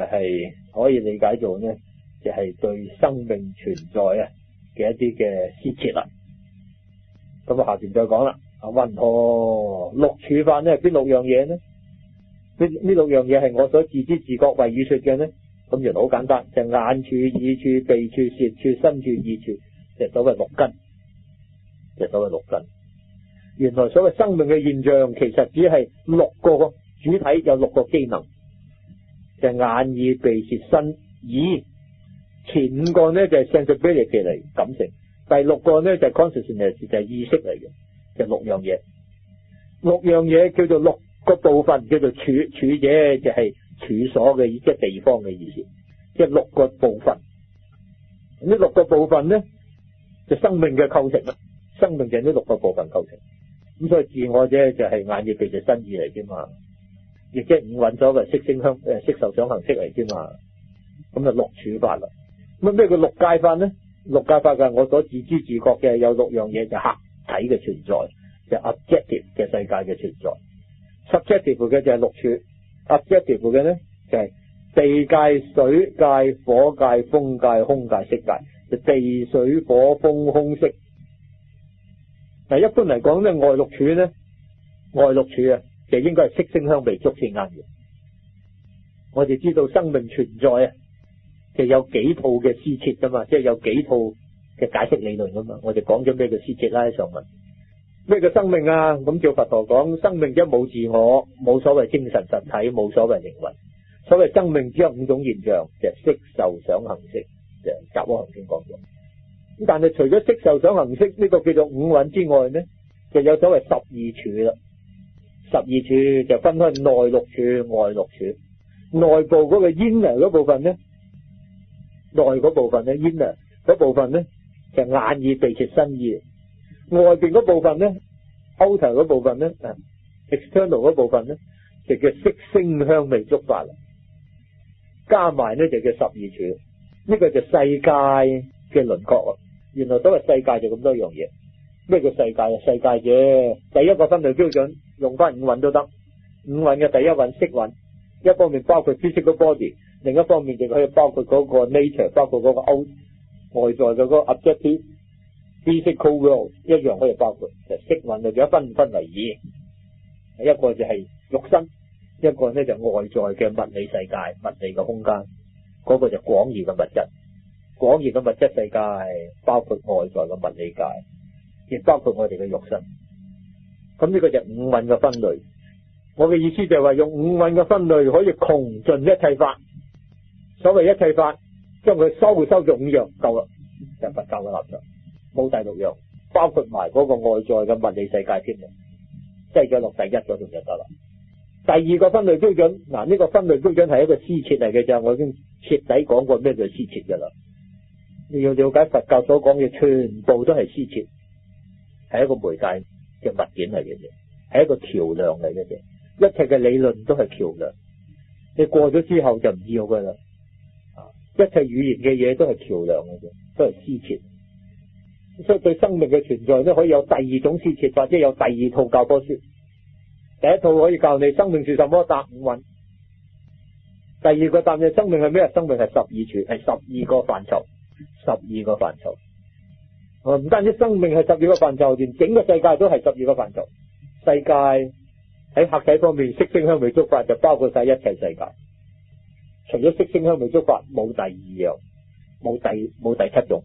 係對生命存在嘅一啲嘅施設啦。咁啊，下邊再講啦。云何六處法呢？邊六樣嘢呢？呢六樣嘢係我所自知自覺為喻說嘅呢？咁原來好簡單，就係眼處、耳處、鼻處、舌處、身處、意處，就係所謂六根。原來所謂生命嘅現象，其實只係六個主體，有六個機能，就係眼、耳、鼻、舌、身、意。前五個呢就係 sensibility 嚟，感性；第六個呢就係 consciousness，就係意識嚟嘅，就係六樣嘢。六樣嘢叫做六個部分，叫做處者，就係處所嘅，即係地方嘅意思，即係六個部分。呢六個部分呢，就生命嘅構成啦。生命就係呢六個部分構成。咁所以自我者就係眼耳鼻舌身意嚟啫嘛，亦即係五蘊所謂色聲香色受想行識嚟啫嘛。咁就六處法啦。咁咩叫六界法呢？六界法嘅我所自知自覺嘅有六樣嘢，就客體嘅存在，就 objective 嘅世界嘅存在。subjective 嘅就係六處 ，objective 嘅呢就係地界、水界、火界、風界、空界、色界，就地水火風空色。嗱，一般嚟講呢，外六處就應該係色聲香味觸先啱嘅。我哋知道生命存在就有幾套嘅施設噶嘛，即係有幾套嘅解釋理論噶嘛。我哋講咗咩叫施設啦？喺上文咩叫生命啊？咁照佛陀講，生命一冇自我，冇所謂精神實體，冇所謂靈魂。所謂生命只有五種現象，就係色受想行識，就係雜阿含經講咗。咁但係除咗色受想行識呢個叫做五蘊之外呢，就有所謂十二處啦。十二處就分開內六處、外六處。內部嗰個 inner 嗰部分呢，內嗰部分呢 inner 嗰部分呢，就眼耳鼻舌身意。外邊嗰部分呢 outer 嗰部分呢 external 嗰部分呢，就叫色聲香味觸法啦。加埋呢就叫十二處。呢個就世界嘅輪廓。原來所謂世界就咁多樣嘢。咩叫世界啊？世界啫，第一個分類標準用翻五蘊都得。五蘊嘅第一蘊色蘊，一方面包括 physical body， 另一方面亦可以包括嗰個 nature， 包括嗰個外在嘅嗰個 objective physical world， 一樣可以包括。就色蘊就分為二，一個就係肉身，一個呢就外在嘅物理世界、物理嘅空間，嗰個就廣義嘅物質。廣義嘅物質世界包括外在嘅物理界，亦包括我哋嘅肉身。咁呢個就五蘊嘅分類。我嘅意思就係話用五蘊嘅分類可以窮盡一切法。所謂一切法，將佢收咗五樣夠啦，就佛教嘅立場，冇第六樣，包括埋嗰個外在嘅物理世界添，擠咗落第一嗰度就得啦。第二個分類標準，嗱，呢個分類標準係一個施設嚟嘅啫，我已經徹底講過咩叫施設噶啦。你要了解佛教所講嘅全部都係施設，係一個媒介嘅物件嚟嘅啫，係一個橋梁嚟嘅啫。一切嘅理論都係橋梁，你過咗之後就唔要噶啦。 一切語言嘅嘢都係橋梁嘅啫，都係施設。所以對生命嘅存在咧，可以有第二種施設，或者有第二套教科書。第一套可以教你生命是什麼，答五蘊。第二個答你生命係咩？生命係十二處，係12個範疇，12個範疇。唔單止生命係12個範疇，連整個世界都係12個範疇。世界喺客體方面，色聲香味觸法就包括晒一切世界。除咗色聲香味觸法，冇第二樣，冇第七種。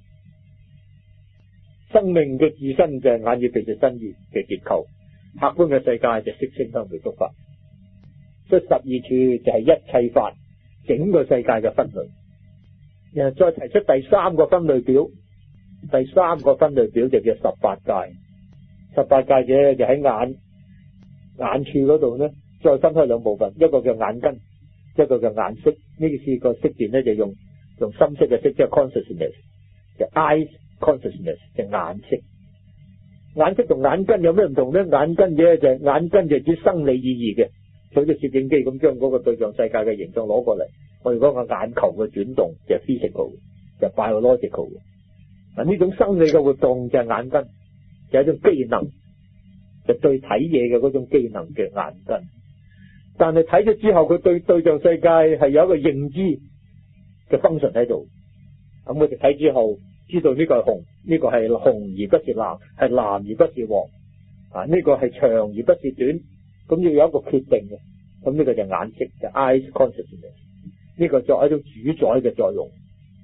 生命嘅自身就係眼耳鼻舌身意嘅結構，客觀嘅世界就色聲香味觸法。所以12處就係一切法，整個世界嘅分類。然後再提出第三個分類表，第三個分類表就叫18界。18界嘅就喺眼處嗰度呢，再分開兩部分，一個叫眼根，一個叫眼識。呢四個識字呢，就用深色嘅色，即係 consciousness， 就 eyes consciousness， 就眼識。眼識同眼根有咩唔同呢？眼根嘅就係眼根就指生理意義嘅，好似攝影機咁將嗰個對象世界嘅形象攞過嚟。我哋講個眼球嘅轉動就係 physical， 就係 biological 嘅。嗱，呢種生理嘅活動就係眼根，就係一種機能，就對睇嘢嘅嗰種機能嘅眼根。但係睇咗之後，佢對對象世界係有一個認知嘅 function 喺度。咁我哋睇之後知道呢個係紅，呢個係紅而不是藍，係藍而不是黃。啊，呢個係長而不是短，咁要有一個決定嘅。咁呢個就眼識，就 eyes consciousness。呢個作一種主宰嘅作用。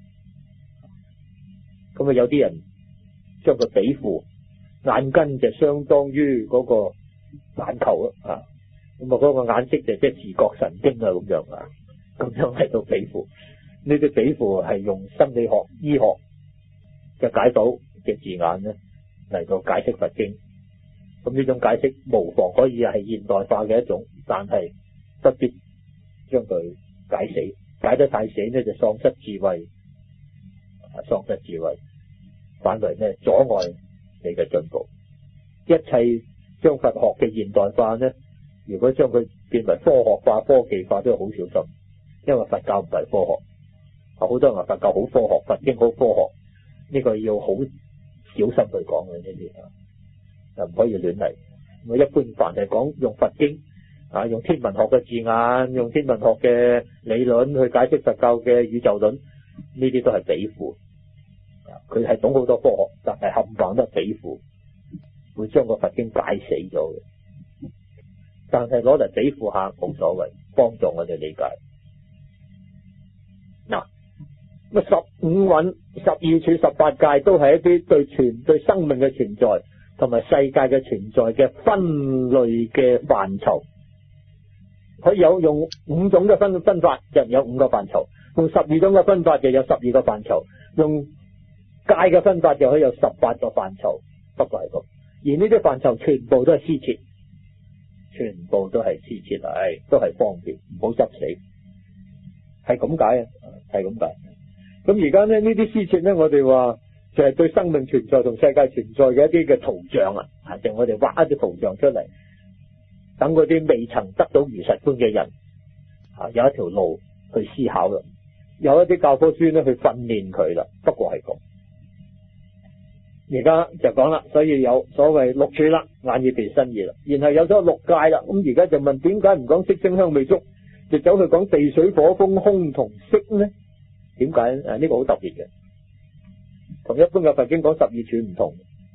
咁啊，有啲人將佢比附眼根就相當於嗰個眼球啊。咁啊，嗰個眼識就即係視覺神經啊，咁樣啊，咁樣喺度比附。呢啲比附係用生理學、醫學嘅解剖嘅字眼咧嚟到解釋佛經。咁呢種解釋無妨可以係現代化嘅一種，但係不必將佢解死，解得太死呢就喪失智慧，喪失智慧，反為呢阻礙你嘅進步。一切將佛學嘅現代化呢，如果將佢變為科學化、科技化，都要好小心，因為佛教唔係科學。好多人話佛教好科學，佛經好科學，呢個要好小心去講嘅呢啲啊，就唔可以亂嚟。我一般凡係講用佛經啊，用天文學嘅字眼，用天文學嘅理論去解釋佛教嘅宇宙論，呢啲都係比附。佢係懂好多科學，但係冚唪唥都係比附，會將個佛經解死咗嘅。但係攞嚟比附下冇所謂，幫助我哋理解。嗱，咁15蘊、12處、18界都係一啲對生命嘅存在同埋世界嘅存在嘅分類嘅範疇。可以有用5種嘅分法，就有5個範疇；用12種嘅分法，就有12個範疇；用界嘅分法，就可以有18個範疇。不過係咁，而呢啲範疇全部都係施設，全部都係施設，都係方便，唔好執死。係咁解啊，係咁解。咁而家呢啲施設呢，我哋話就係對生命存在同世界存在嘅一啲嘅圖像啊，就我哋畫一啲圖像出嚟，等嗰啲未曾得到如實觀嘅人有一條路去思考啦，有一啲教科書呢去訓練佢啦。不過係咁，而家就講啦，所以有所謂6處啦，眼耳鼻身意啦，然後有咗6界啦。咁而家就問點解唔講色聲香味觸，就走去講地水火風空同色呢？點解呢？呢個好特別嘅，同一般嘅佛經講12處唔同。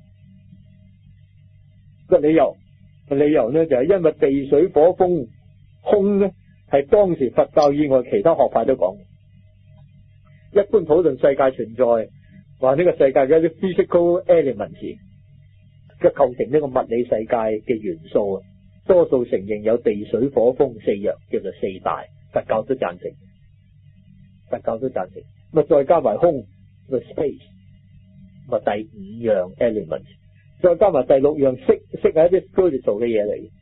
個理由呢就係因為地水火風空呢係當時佛教以外其他學派都講。一般討論世界存在，話呢個世界嘅一啲 physical elements 嘅構成呢個物理世界嘅元素啊，多數承認有地水火風4樣，叫做4大，佛教都贊成。佛教都贊成，咁再加埋空個 space， 咁第5樣 element， 再加埋第6樣色係一啲 spiritual 嘅嘢嚟，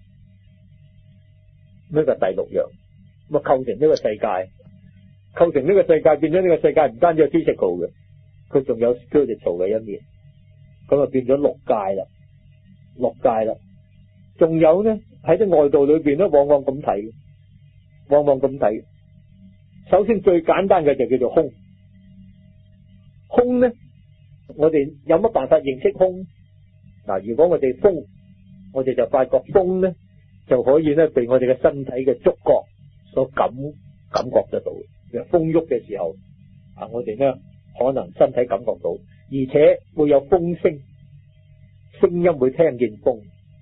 呢個第6樣，咁構成呢個世界，構成呢個世界變咗呢個世界唔單止係 physical 嘅，佢仲有 spiritual 嘅一面，咁變咗6界啦，仲有呢喺啲外道裏邊咧，往往咁睇， 首先最簡單嘅就叫做空。空呢，我哋有乜辦法認識空？嗱，如果我哋風，我哋就發覺風呢就可以呢被我哋嘅身體嘅觸覺所感覺得到。風喐嘅時候我哋呢可能身體感覺到，而且會有風聲，聲音會聽見風。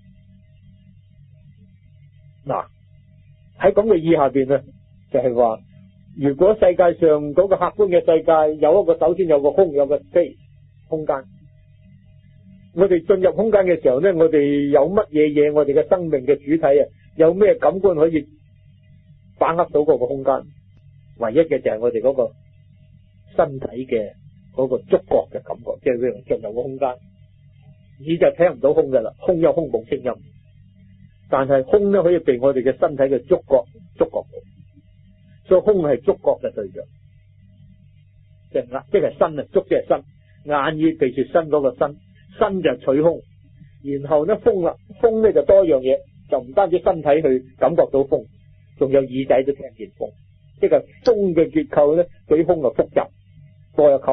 嗱，喺咁嘅意下邊呢，就係話，如果世界上嗰個客觀嘅世界有一個，首先有個空，有個 space 空間。我哋進入空間嘅時候呢，我哋有乜嘢我哋嘅生命嘅主體有咩感官可以把握到嗰個空間？唯一嘅就係我哋嗰個身體嘅嗰個觸覺嘅感覺，即係譬如進入個空間，耳就聽唔到空㗎啦，空有空冇聲音，但係空呢可以被我哋嘅身體嘅觸覺到，所以空係觸覺嘅對象，即係身啊，觸即係身，眼耳鼻舌身嗰個身，身就取空，然後呢風啦，風呢就多樣嘢，就唔單止身體去感覺到風，仲有耳仔都聽見風。即係風嘅結構呢，比空就複雜多一級。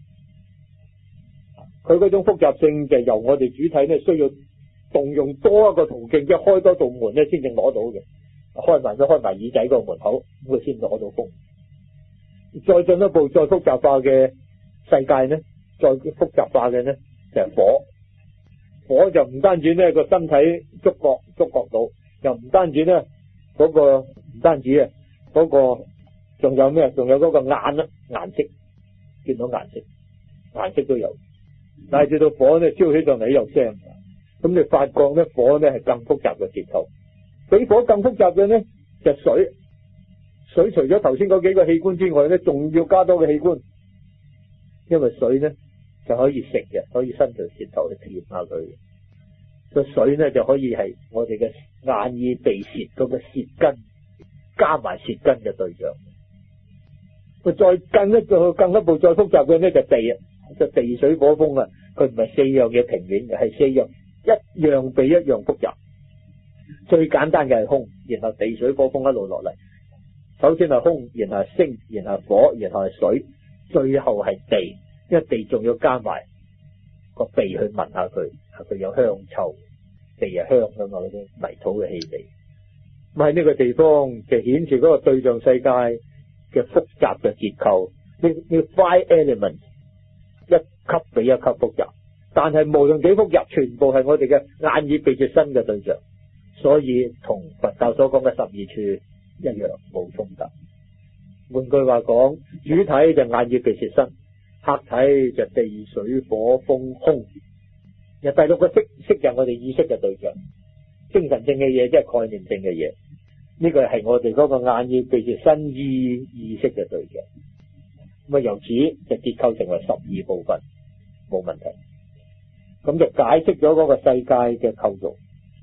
佢嗰種複雜性就由我哋主體呢需要動用多一個途徑，即係開多道門呢先至攞到嘅。開埋耳仔個門口，咁佢先攞到風。再進一步再複雜化嘅世界呢，再複雜化嘅呢就係火。火就唔單止呢個身體觸覺到，又唔單止呢嗰個唔單止嗰個。仲有咩？仲有嗰個眼啦，顏色，見到顏色都有。但係至到火呢，燒起上嚟有聲。咁你發覺呢，火呢係更複雜嘅結構。比火更複雜嘅呢，就係水。水除咗頭先嗰幾個器官之外呢，仲要加多個器官。因為水呢就可以食嘅，可以伸條舌頭去舔下佢。個水呢就可以係我哋嘅眼耳鼻舌嗰個舌根，加埋舌根嘅對象。佢再更一步再複雜嘅呢就地啊，就地水火風啊，佢唔係四樣嘢平面嘅，係四樣一樣比一樣複雜。最簡單嘅係空，然後地水火風一路落嚟，首先係空，然後係星，然後係火，然後係水，最後係地，因為地仲要加埋個鼻去聞下佢，佢有香臭，地係香噶嘛，嗰啲泥土嘅氣味。咁喺呢個地方就顯示嗰個對象世界嘅複雜嘅結構，呢 five elements 一級比一級複雜，但係無論幾複雜，全部係我哋嘅眼耳鼻舌身嘅對象，所以同佛教所講嘅12處一樣冇衝突。換句話講，主體就眼耳鼻舌身，客體就地水火風空。第六個色就係我哋意識嘅對象，精神性嘅嘢，即係概念性嘅嘢。呢個係我哋嗰個眼耳鼻舌身意識嘅對象，咁由此就結構成為12部分，冇問題。咁就解釋咗嗰個世界嘅構造。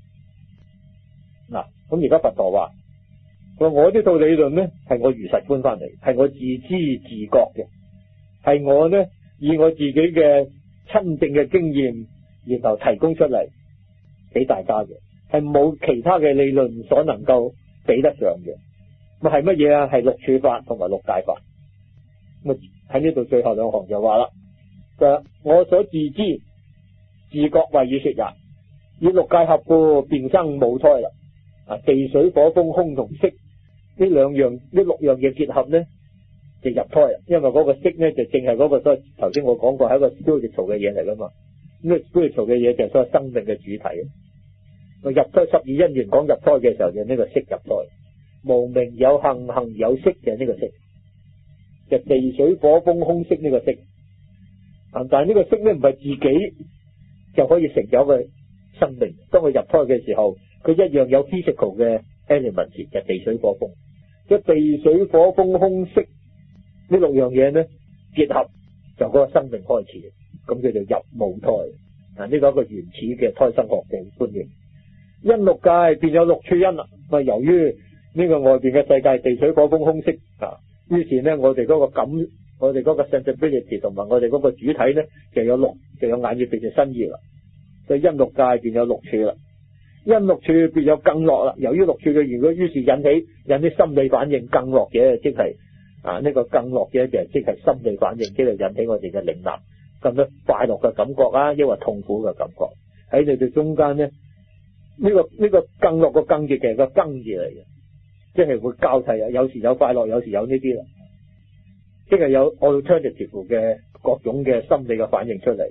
嗱，咁而家佛陀話，我呢套理論呢係我如實觀翻嚟，係我自知自覺嘅，係我呢以我自己嘅親證嘅經驗，然後提供出嚟俾大家嘅，係冇其他嘅理論所能夠比得上嘅。咁係乜嘢啊？係六處法同埋六界法。咁喺呢度最後兩行就話啦，我所自知自覺謂與說也，以六界合故，便生母胎啦。地水火風空同色呢六樣嘢結合呢，就入胎啦。因為嗰個色呢，就正係嗰個所謂頭先我講過係一個 spiritual 嘅嘢嚟噶嘛。咁 spiritual 嘅嘢就係所謂生命嘅主體。入胎12因緣講入胎嘅時候就呢個色入胎，無明有行，行有色就係呢個色，就地水火風空色呢個色。但係呢個色呢，唔係自己就可以成就嘅生命。當佢入胎嘅時候，佢一樣有 physical 嘅 elements， 就係地水火風。即係地水火風空色呢六樣嘢呢結合，就嗰個生命開始，咁叫做入母胎。呢個係一個原始嘅胎生學嘅觀念。因六界便有六處因啦。由於呢個外邊嘅世界地水火風空色於是呢我哋嗰個 sensibility 同埋我哋嗰個主體呢就有眼耳鼻舌身意啦。所以因六界便有六處啦。因六處便有更樂啦。由於六處嘅緣故，於是引起心理反應更樂嘅，即係呢個更樂嘅就係即係心理反應，即係引起我哋嘅領納，咁多快樂嘅感覺啊，抑或痛苦嘅感覺。喺你哋中間咧，呢個更樂個更字其實個更字嚟嘅，即係會交替啊，有時有快樂，有時有呢啲啦，即係有 alternative 嘅各種嘅心理嘅反應出嚟。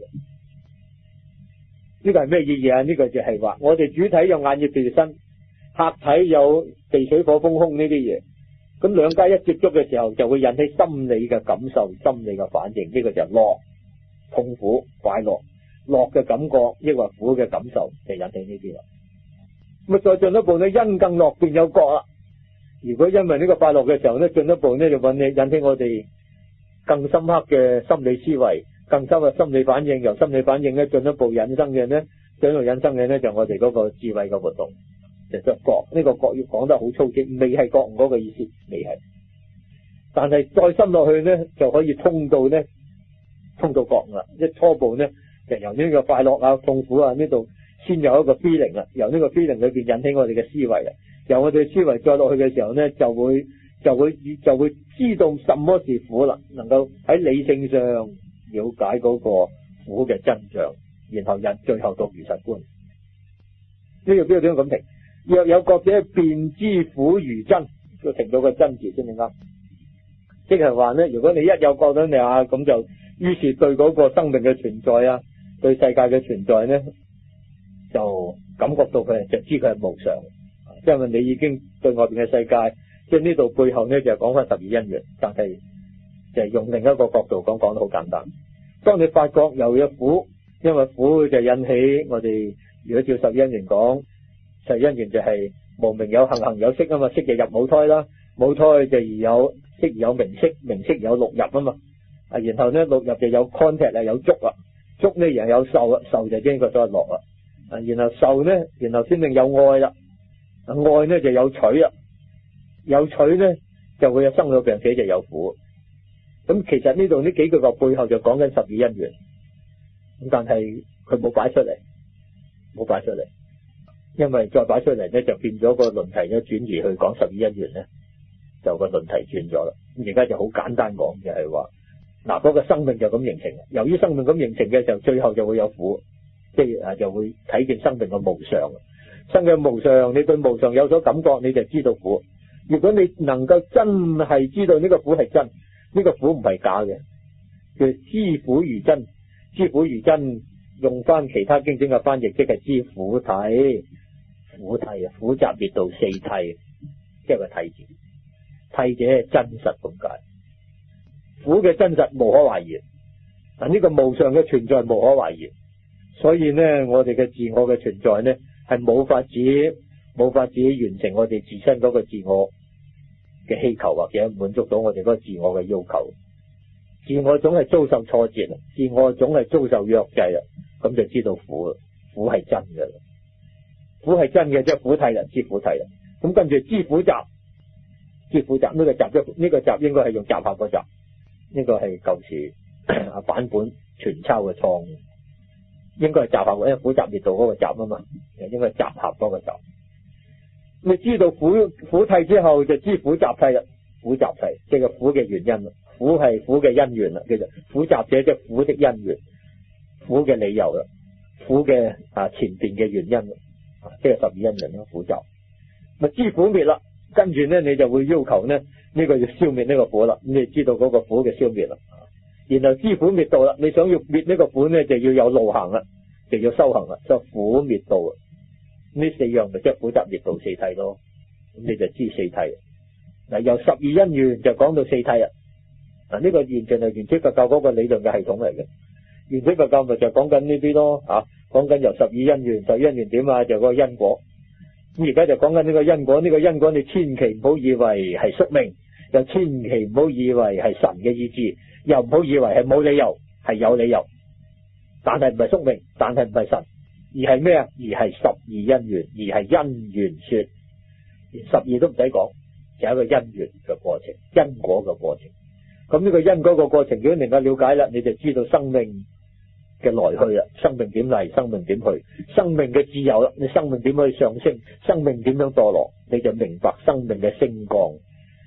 呢個係咩意義啊？呢個就係話我哋主體有眼耳鼻身，客體有地水火風空呢啲嘢，咁兩家一接觸嘅時候就會引起心理嘅感受、心理嘅反應。呢個就係樂、痛苦、快樂，樂嘅感覺抑或苦嘅感受就引起呢啲啦。咁再進一步呢，因更樂便有覺啦。如果因為呢個快樂嘅時候呢，進一步呢就引起我哋更深刻嘅心理思維、更深嘅心理反應，由心理反應呢進一步引申嘅呢，就我哋嗰個智慧嘅活動，就覺。呢個覺要講得好粗淺，未係覺悟嗰個意思，未係。但係再深落去呢，就可以通到覺悟啦。一初步呢，就由呢個快樂啊、痛苦啊呢度先有一個 feeling 啦，由呢個 feeling 裏邊引起我哋嘅思維啊。由我哋思維再落去嘅時候呢，就會知道什麼是苦啦，能夠喺理性上了解嗰個苦嘅真相，然後最後到如實觀。呢個標點咁停，若有覺者便知苦如真，就停到個真字先啱。即係話呢，如果你一有覺到你咁就於是對嗰個生命嘅存在啊，對世界嘅存在呢，就感覺到佢就知佢係無常。因為你已經對外邊嘅世界，即係呢度背後呢，就係講翻十二因緣，但係就係用另一個角度講得好簡單。當你發覺又有苦，因為苦就引起我哋，如果照十二因緣講，十二因緣就係無明有行，行有識啊嘛，識就入母胎啦，母胎就有識而有名色，名色有六入啊嘛，然後呢六入就有 contact 啊，有觸啊，觸呢然後有受啊，受就經過咗樂啊，然後受呢，然後先令有愛啦。愛呢就有取啊，有取呢就會有生老病死，就有苦。咁其實呢度呢幾句個背後就講緊十二因緣，咁但係佢冇擺出嚟，因為再擺出嚟呢就變咗個論題呢轉移去講十二因緣呢，就個論題轉咗啦。咁而家就好簡單講，就係話嗰個生命就咁形成，由於生命咁形成嘅時候，最後就會有苦，即係就會睇見生命嘅無常。生嘅無常，你對無常有所感覺，你就知道苦。如果你能夠真係知道呢個苦係真，呢個苦唔係假嘅，叫知苦如真。知苦如真，用翻其他經典嘅翻譯，即係知苦諦。苦諦啊，苦集滅道四諦，即係個諦字。諦者係真實咁解。苦嘅真實無可懷疑，呢個無常嘅存在無可懷疑。所以呢，我哋嘅自我嘅存在呢，係冇法子完成我哋自身嗰個自我嘅希求，或者滿足到我哋嗰個自我嘅要求。自我總係遭受挫折，自我總係遭受約制啊，咁就知道苦係真嘅，苦係真嘅，即係苦諦啦，知苦諦啦。咁跟住知苦集呢個集應該係用集合個集，呢個係舊時版本傳抄嘅錯誤。應該係集合，因為苦集滅道嗰個集啊嘛，應該係集合嗰個集。你知道苦諦之後，就知苦集諦啦。苦集諦即係苦嘅原因啦，苦係苦嘅因緣啦，叫做苦集者，即係苦的因緣，苦嘅理由啦，苦嘅前邊嘅原因啦，即係十二因緣啦。苦集咪知苦滅啦，跟住呢，你就會要求呢個要消滅呢個苦啦，咁你知道嗰個苦嘅消滅啦。然後知苦滅道啦，你想要滅呢個苦呢，就要有路行啦，就要修行啦，就苦滅道啊。呢四樣咪即係苦集滅道四諦咯。咁你就知四諦。由十二因緣就講到四諦啊。呢個完全係原始佛教嗰個理論嘅系統嚟嘅。原始佛教咪就講緊呢啲咯，講緊由十二因緣點啊，就嗰個因果。咁而家就講緊呢個因果，呢個因果你千祈唔好以為係宿命，又千祈唔好以為係神嘅意志。又唔好以為係冇理由，係有理由，但係唔係宿命，但係唔係神，而係咩啊？而係十二因緣，而係因緣說，連十二都唔使講，就係一個因緣嘅過程，因果嘅過程。咁呢個因果嘅過程，如果能夠了解啦，你就知道生命嘅來去啦，生命點嚟，生命點去，生命嘅自由啦，你生命點去上升，生命點樣墮落，你就明白生命嘅升降。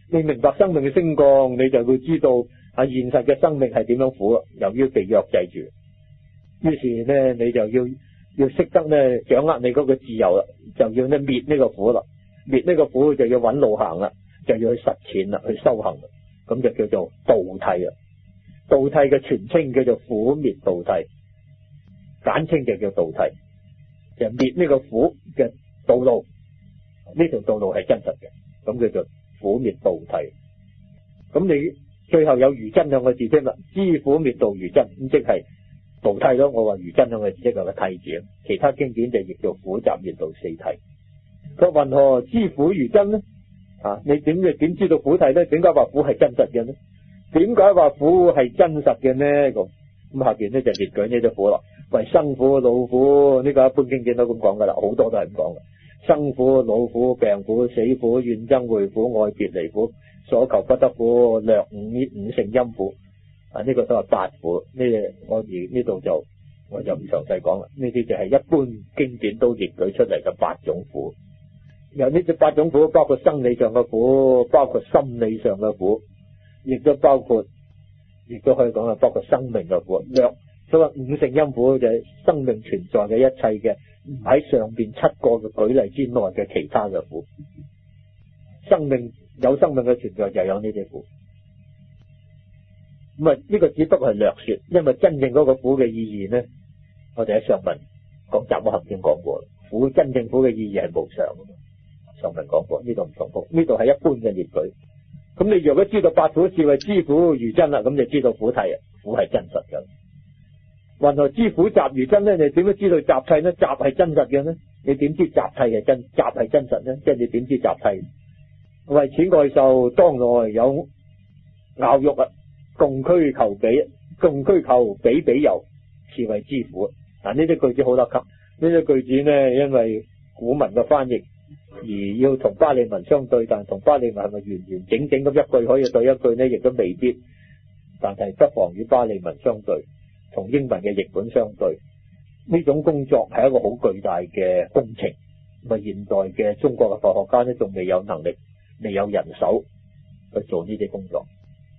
你明白生命嘅升降，你就會知道現實嘅生命係點樣苦啦。由於被約制住，於是呢，你就要識得呢掌握你嗰個自由啦，就要呢滅呢個苦啦。滅呢個苦就要揾路行啦，就要去實踐啦，去修行啦，咁就叫做道諦啦。道諦嘅全稱叫做苦滅道諦，簡稱就叫道諦，就滅呢個苦嘅道路。呢條道路係真實嘅，咁叫做苦滅道諦。咁你最後有如真兩個字啫嘛，知苦滅道如真，咁即係道諦咯。我話如真兩個字即係個諦字，其他經典就譯做苦集滅道四諦。佢云何知苦如真呢？你點知道苦諦呢？點解話苦係真實嘅呢？點解話苦係真實嘅呢？咁下邊呢就列舉呢啲苦啦，為生苦、老苦，呢個一般經典都咁講噶啦，好多都係咁講嘅。生苦、老苦、病苦、死苦、怨憎會苦、愛別離苦、所求不得苦、略五乘陰苦。呢個都係八苦。我哋呢度我就唔詳細講啦。呢啲就係一般經典都列舉出嚟嘅八種苦。由呢啲八種苦，包括生理上嘅苦，包括心理上嘅苦，亦都可以講係包括生命嘅苦。所謂五乘陰苦就係生命存在嘅一切嘅唔喺上邊七個嘅舉例之內嘅其他嘅苦。有生命嘅存在就有呢啲苦。咁呢個只不過係略說，因為真正嗰個苦嘅意義呢，我哋喺上文講雜阿含經講過，苦真正苦嘅意義係無常。上文講過，呢度唔重複，呢度係一般嘅列舉。咁你若果知道八苦是為知苦如真啦，咁就知道苦諦啊，苦係真實嘅。云何知苦集如真呢？你點樣知道集諦呢？集係真實嘅呢？你點知集諦係集係真實呢？即係你點知集諦？為此愛受當來有樂欲啊，共俱求比比遊，是為知苦。呢啲句子好得級。呢啲句子呢，因為古文嘅翻譯而要同巴利文相對，但同巴利文係咪完整咁一句可以對一句呢？亦都未必。但係不妨與巴利文相對，同英文嘅譯本相對。呢種工作係一個好巨大嘅工程。咁現代嘅中國嘅佛學家呢，仲未有能力，未有人手去做呢啲工作。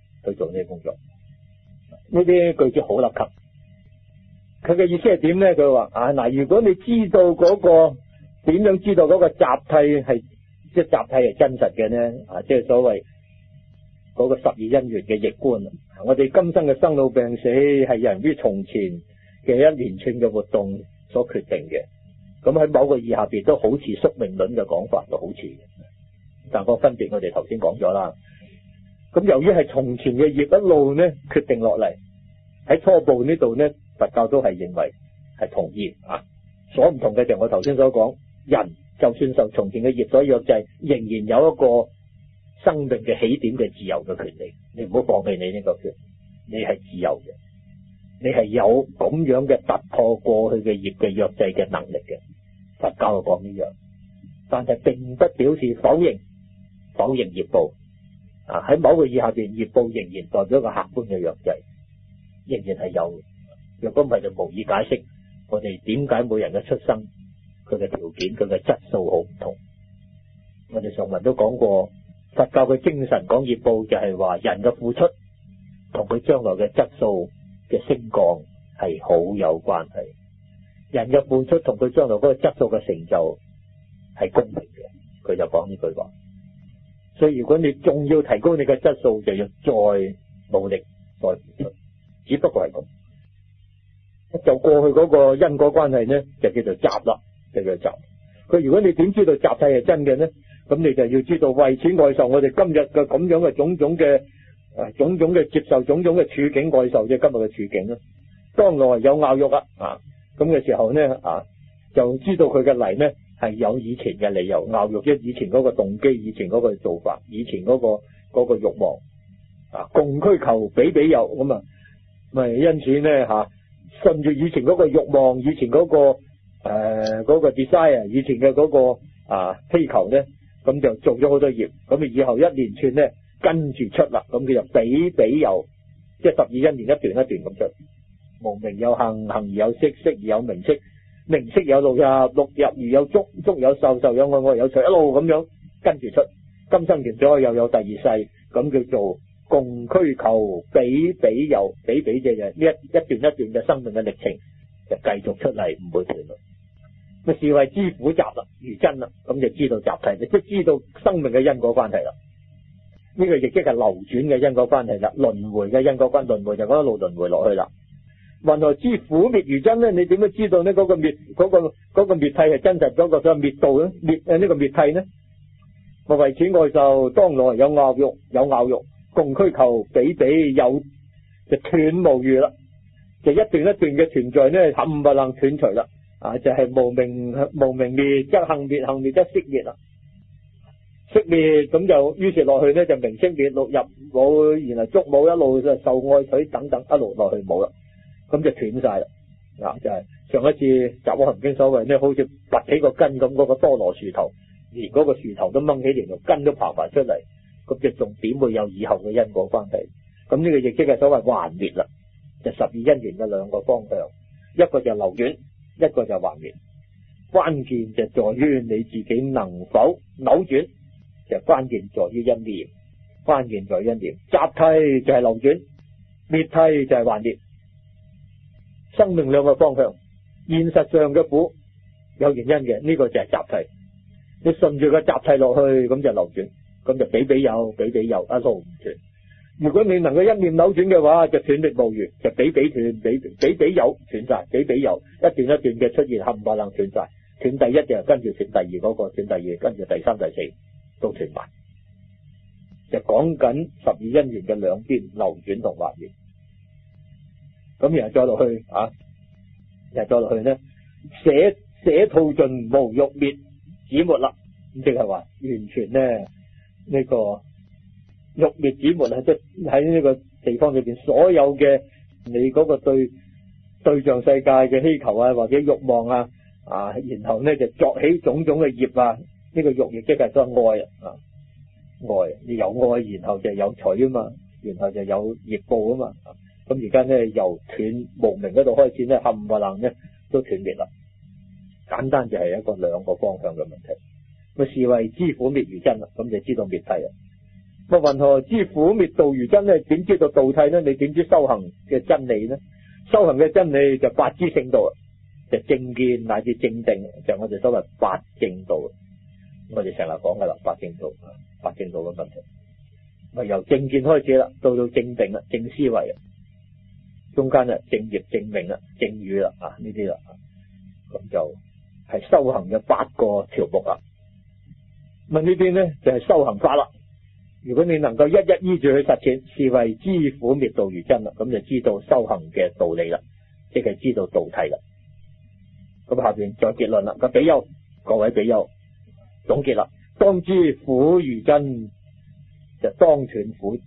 呢啲句子好立級。佢嘅意思係點呢？佢話如果你知道點樣知道嗰個集諦係集諦係真實嘅呢？即係所謂嗰個十二因緣嘅逆觀。我哋今生嘅生老病死係由於從前嘅一連串嘅活動所決定嘅。咁喺某個意義下邊都好似宿命論嘅講法，就好似。但個分別我哋頭先講咗啦。咁由於係從前嘅業一路呢決定落嚟，喺初步呢度呢，佛教都係認為係同意。所唔同嘅就係我頭先所講，人就算受從前嘅業所約制，仍然有一個生命嘅起點嘅自由嘅權利。你唔好放棄你呢個權，你係自由嘅，你係有咁樣嘅突破過去嘅業嘅約制嘅能力嘅。佛教就講呢樣，但係並不表示否認業報。喺某個意義下邊，業報仍然代表一個客觀嘅約制，仍然係有。若果唔係，就無以解釋我哋點解每人嘅出生，佢嘅條件，佢嘅質素好唔同。我哋上文都講過，佛教嘅精神講業報就係話人嘅付出同佢將來嘅質素嘅升降係好有關係。人嘅付出同佢將來嗰個質素嘅成就係公平嘅。佢就講呢句話。所以如果你仲要提高你嘅質素，就要再努力，再付出。只不過係咁。就過去嗰個因果關係呢，就叫做集啦，就叫做集。佢如果你點知道集諦係真嘅呢？咁你就要知道為此愛受我哋今日嘅咁樣嘅種種嘅接受，種種嘅處境愛受，即係今日嘅處境啦。當來有樂欲咁嘅時候呢，就知道佢嘅嚟呢係有以前嘅理由，樂欲即以前嗰個動機，以前嗰個做法，以前嗰個慾望共俱求比比遊咁咪因此呢順住以前嗰個慾望，以前嗰個 desire， 以前嘅嗰個希求呢，咁就做咗好多業，咁以後一連串呢跟住出啦，咁佢就比比遊，即係12因緣一段一段咁出。無明有行，行而有識，識而有名色，名色有六入，六入而有觸，觸有受，受有愛，愛有取，一路咁樣跟住出。 今生團咗又有第二世，咁叫做共區求比比有，比比就係呢一段一段嘅生命嘅歷程就繼續出嚟，唔會斷啦。咁是謂知苦集啦，如真啦，咁就知道集諦，即係知道生命嘅因果關係啦。呢個亦即係流轉嘅因果關係啦，輪迴嘅因果關係，輪迴就一路輪迴落去啦。云何知苦滅如真咧？你點樣知道呢？嗰個滅嗰個滅諦係真實，嗰個所謂滅道咧？呢個滅諦呢？咪為此愛受當來有樂欲，共區求比比有，就斷無餘啦。就一段一段嘅存在呢，冚唪唥斷除啦。就係無明滅，則行滅，行滅則識滅啦。識滅咁就於是落去呢，就名色滅，入冇，然後觸冇，一路就受愛取等等，一路落去冇啦。咁就斷晒啦。就係上一次《雜阿含經》所謂呢，好似拔起個根咁，嗰個多羅樹頭，連嗰個樹頭都掹起，連個根都爬埋出嚟，咁就仲點會有以後嘅因果關係？咁呢個亦即係所謂還滅啦。就12因緣嘅兩個方向，一個就流轉，一個就還滅。關鍵就在於你自己能否扭轉，就關鍵在於一念，關鍵在於一念。集諦就係流轉，滅諦就係還滅。生命兩個方向，現實上嘅苦有原因嘅，呢個就係集諦。你順住個集諦落去，咁就流轉，咁就比比有，一路唔斷。如果你能夠一念扭轉嘅話，就斷滅無餘，就比比斷，比比有斷晒，比比有一段一段嘅出現，冚唪唥斷晒。斷第一就跟住斷第二嗰個，斷第二跟住第三、第四都斷埋。就講緊12因緣嘅兩邊流轉同還滅。咁然後再落去然後再落去呢，捨吐盡無欲滅止沒啦。咁即係話完全呢個欲滅止沒啊！即喺呢個地方裏邊，所有嘅你嗰個對象世界嘅希求啊，或者欲望然後呢就作起種種嘅業啊。呢個欲亦即係所謂愛愛，你有愛，然後就有取啊嘛，然後就有業報啊嘛。咁而家呢由斷無明嗰度開始呢，冚唪唥呢都斷滅啦。簡單就係一個兩個方向嘅問題。咪是謂知苦滅如真啦，咁就知道滅諦啦。咪云何知苦滅道如真呢？點知道道諦呢？你點知修行嘅真理呢？修行嘅真理就八支聖道，就正見乃至正定，就我哋所謂八正道。我哋成日講噶啦，八正道嘅問題。咪由正見開始啦，到正定啦，正思維，中間啊正業、正命啦、正語啦呢啲啦，咁就係修行嘅8個條目啦。咁呢啲呢就係修行法啦。如果你能夠一一依住去實踐，是謂知苦滅道如真啦，咁就知道修行嘅道理啦，即係知道道諦啦。咁下邊再結論啦，咁比丘，各位比丘總結啦，當知苦如真，就當斷苦，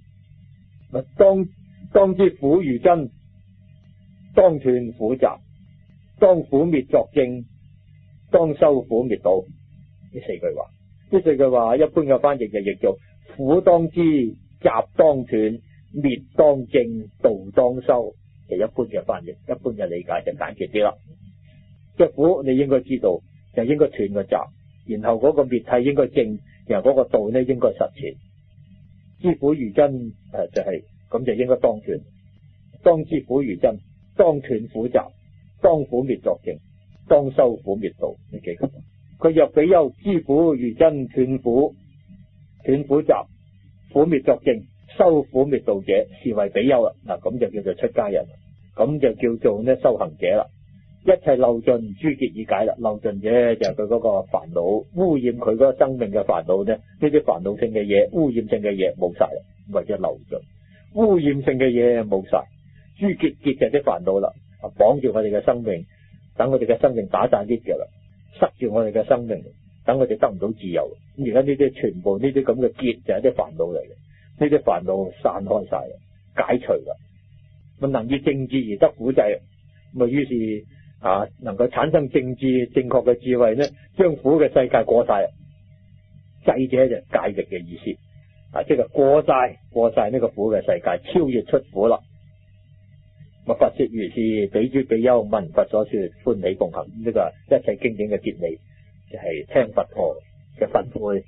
當知苦如真，當斷苦集，當苦滅作證，當修苦滅道。呢4句話，呢4句話一般嘅翻譯就譯做苦當知，集當斷，滅當證，道當修。就一般嘅翻譯，一般嘅理解就簡潔啲啦。即係苦你應該知道，就應該斷個集，然後嗰個滅諦應該證，然後嗰個道呢應該實踐。知苦如真就係咁，就應該當斷，當知苦如真，當斷苦集，當苦滅作證，當修苦滅道。你記住，佢若比丘知苦如真，斷苦集，苦滅作證，修苦滅道者，是為比丘啦。咁就叫做出家人，咁就叫做呢修行者啦。一切漏盡諸結已解啦。漏盡者就係佢嗰個煩惱污染佢嗰個生命嘅煩惱呢，呢啲煩惱性嘅嘢、污染性嘅嘢冇晒啦，或者漏盡污染性嘅嘢冇晒，諸結就係啲煩惱啦，綁住我哋嘅生命，等我哋嘅生命打晒啲嘅啦，塞住我哋嘅生命，等我哋得唔到自由。咁而家呢啲全部呢啲咁嘅結就係啲煩惱嚟嘅，呢啲煩惱散開晒啦，解除啦，咁能以正智而得苦際，咁於是能夠產生正智正確嘅智慧呢，將苦嘅世界過晒。際者就界域嘅意思，即係過晒呢個苦嘅世界，超越出苦啦。佛說如是，比諸比丘聞佛所說，歡喜奉行。呢個一切經典嘅結尾就係聽佛陀嘅訓誨，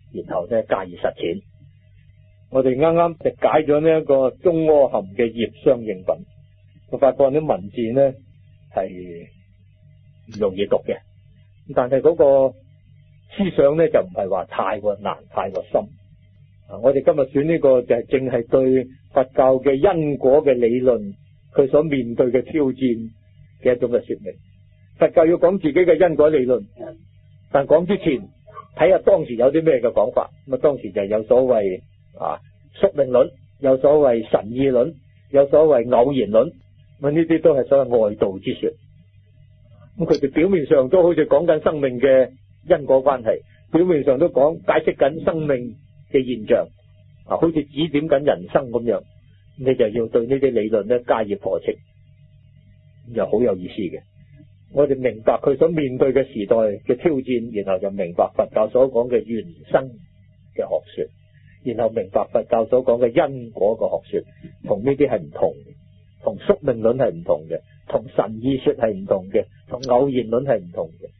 然後呢加以實踐。我哋啱啱就解咗呢一個中阿含嘅業相應品，我發覺啲文字呢係唔容易讀嘅，但係嗰個思想呢就唔係話太過難太過深。我哋今日選呢個就係正係對佛教嘅因果嘅理論，佢所面對嘅挑戰嘅一種嘅說明。佛教要講自己嘅因果理論，但講之前睇下當時有啲咩嘅講法。咁啊，當時就有所謂宿命論，有所謂神意論，有所謂偶然論。咁呢啲都係所謂外道之說。咁佢哋表面上都好似講緊生命嘅因果關係，表面上都講解釋緊生命嘅現象，好似指點緊人生咁樣。你就要對呢啲理論咧加以駁斥，又好有意思嘅。我哋明白佢所面對嘅時代嘅挑戰，然後就明白佛教所講嘅緣生嘅學說，然後明白佛教所講嘅因果嘅學說，同呢啲係唔同嘅，同宿命論係唔同嘅，同神意說係唔同嘅，同偶然論係唔同嘅。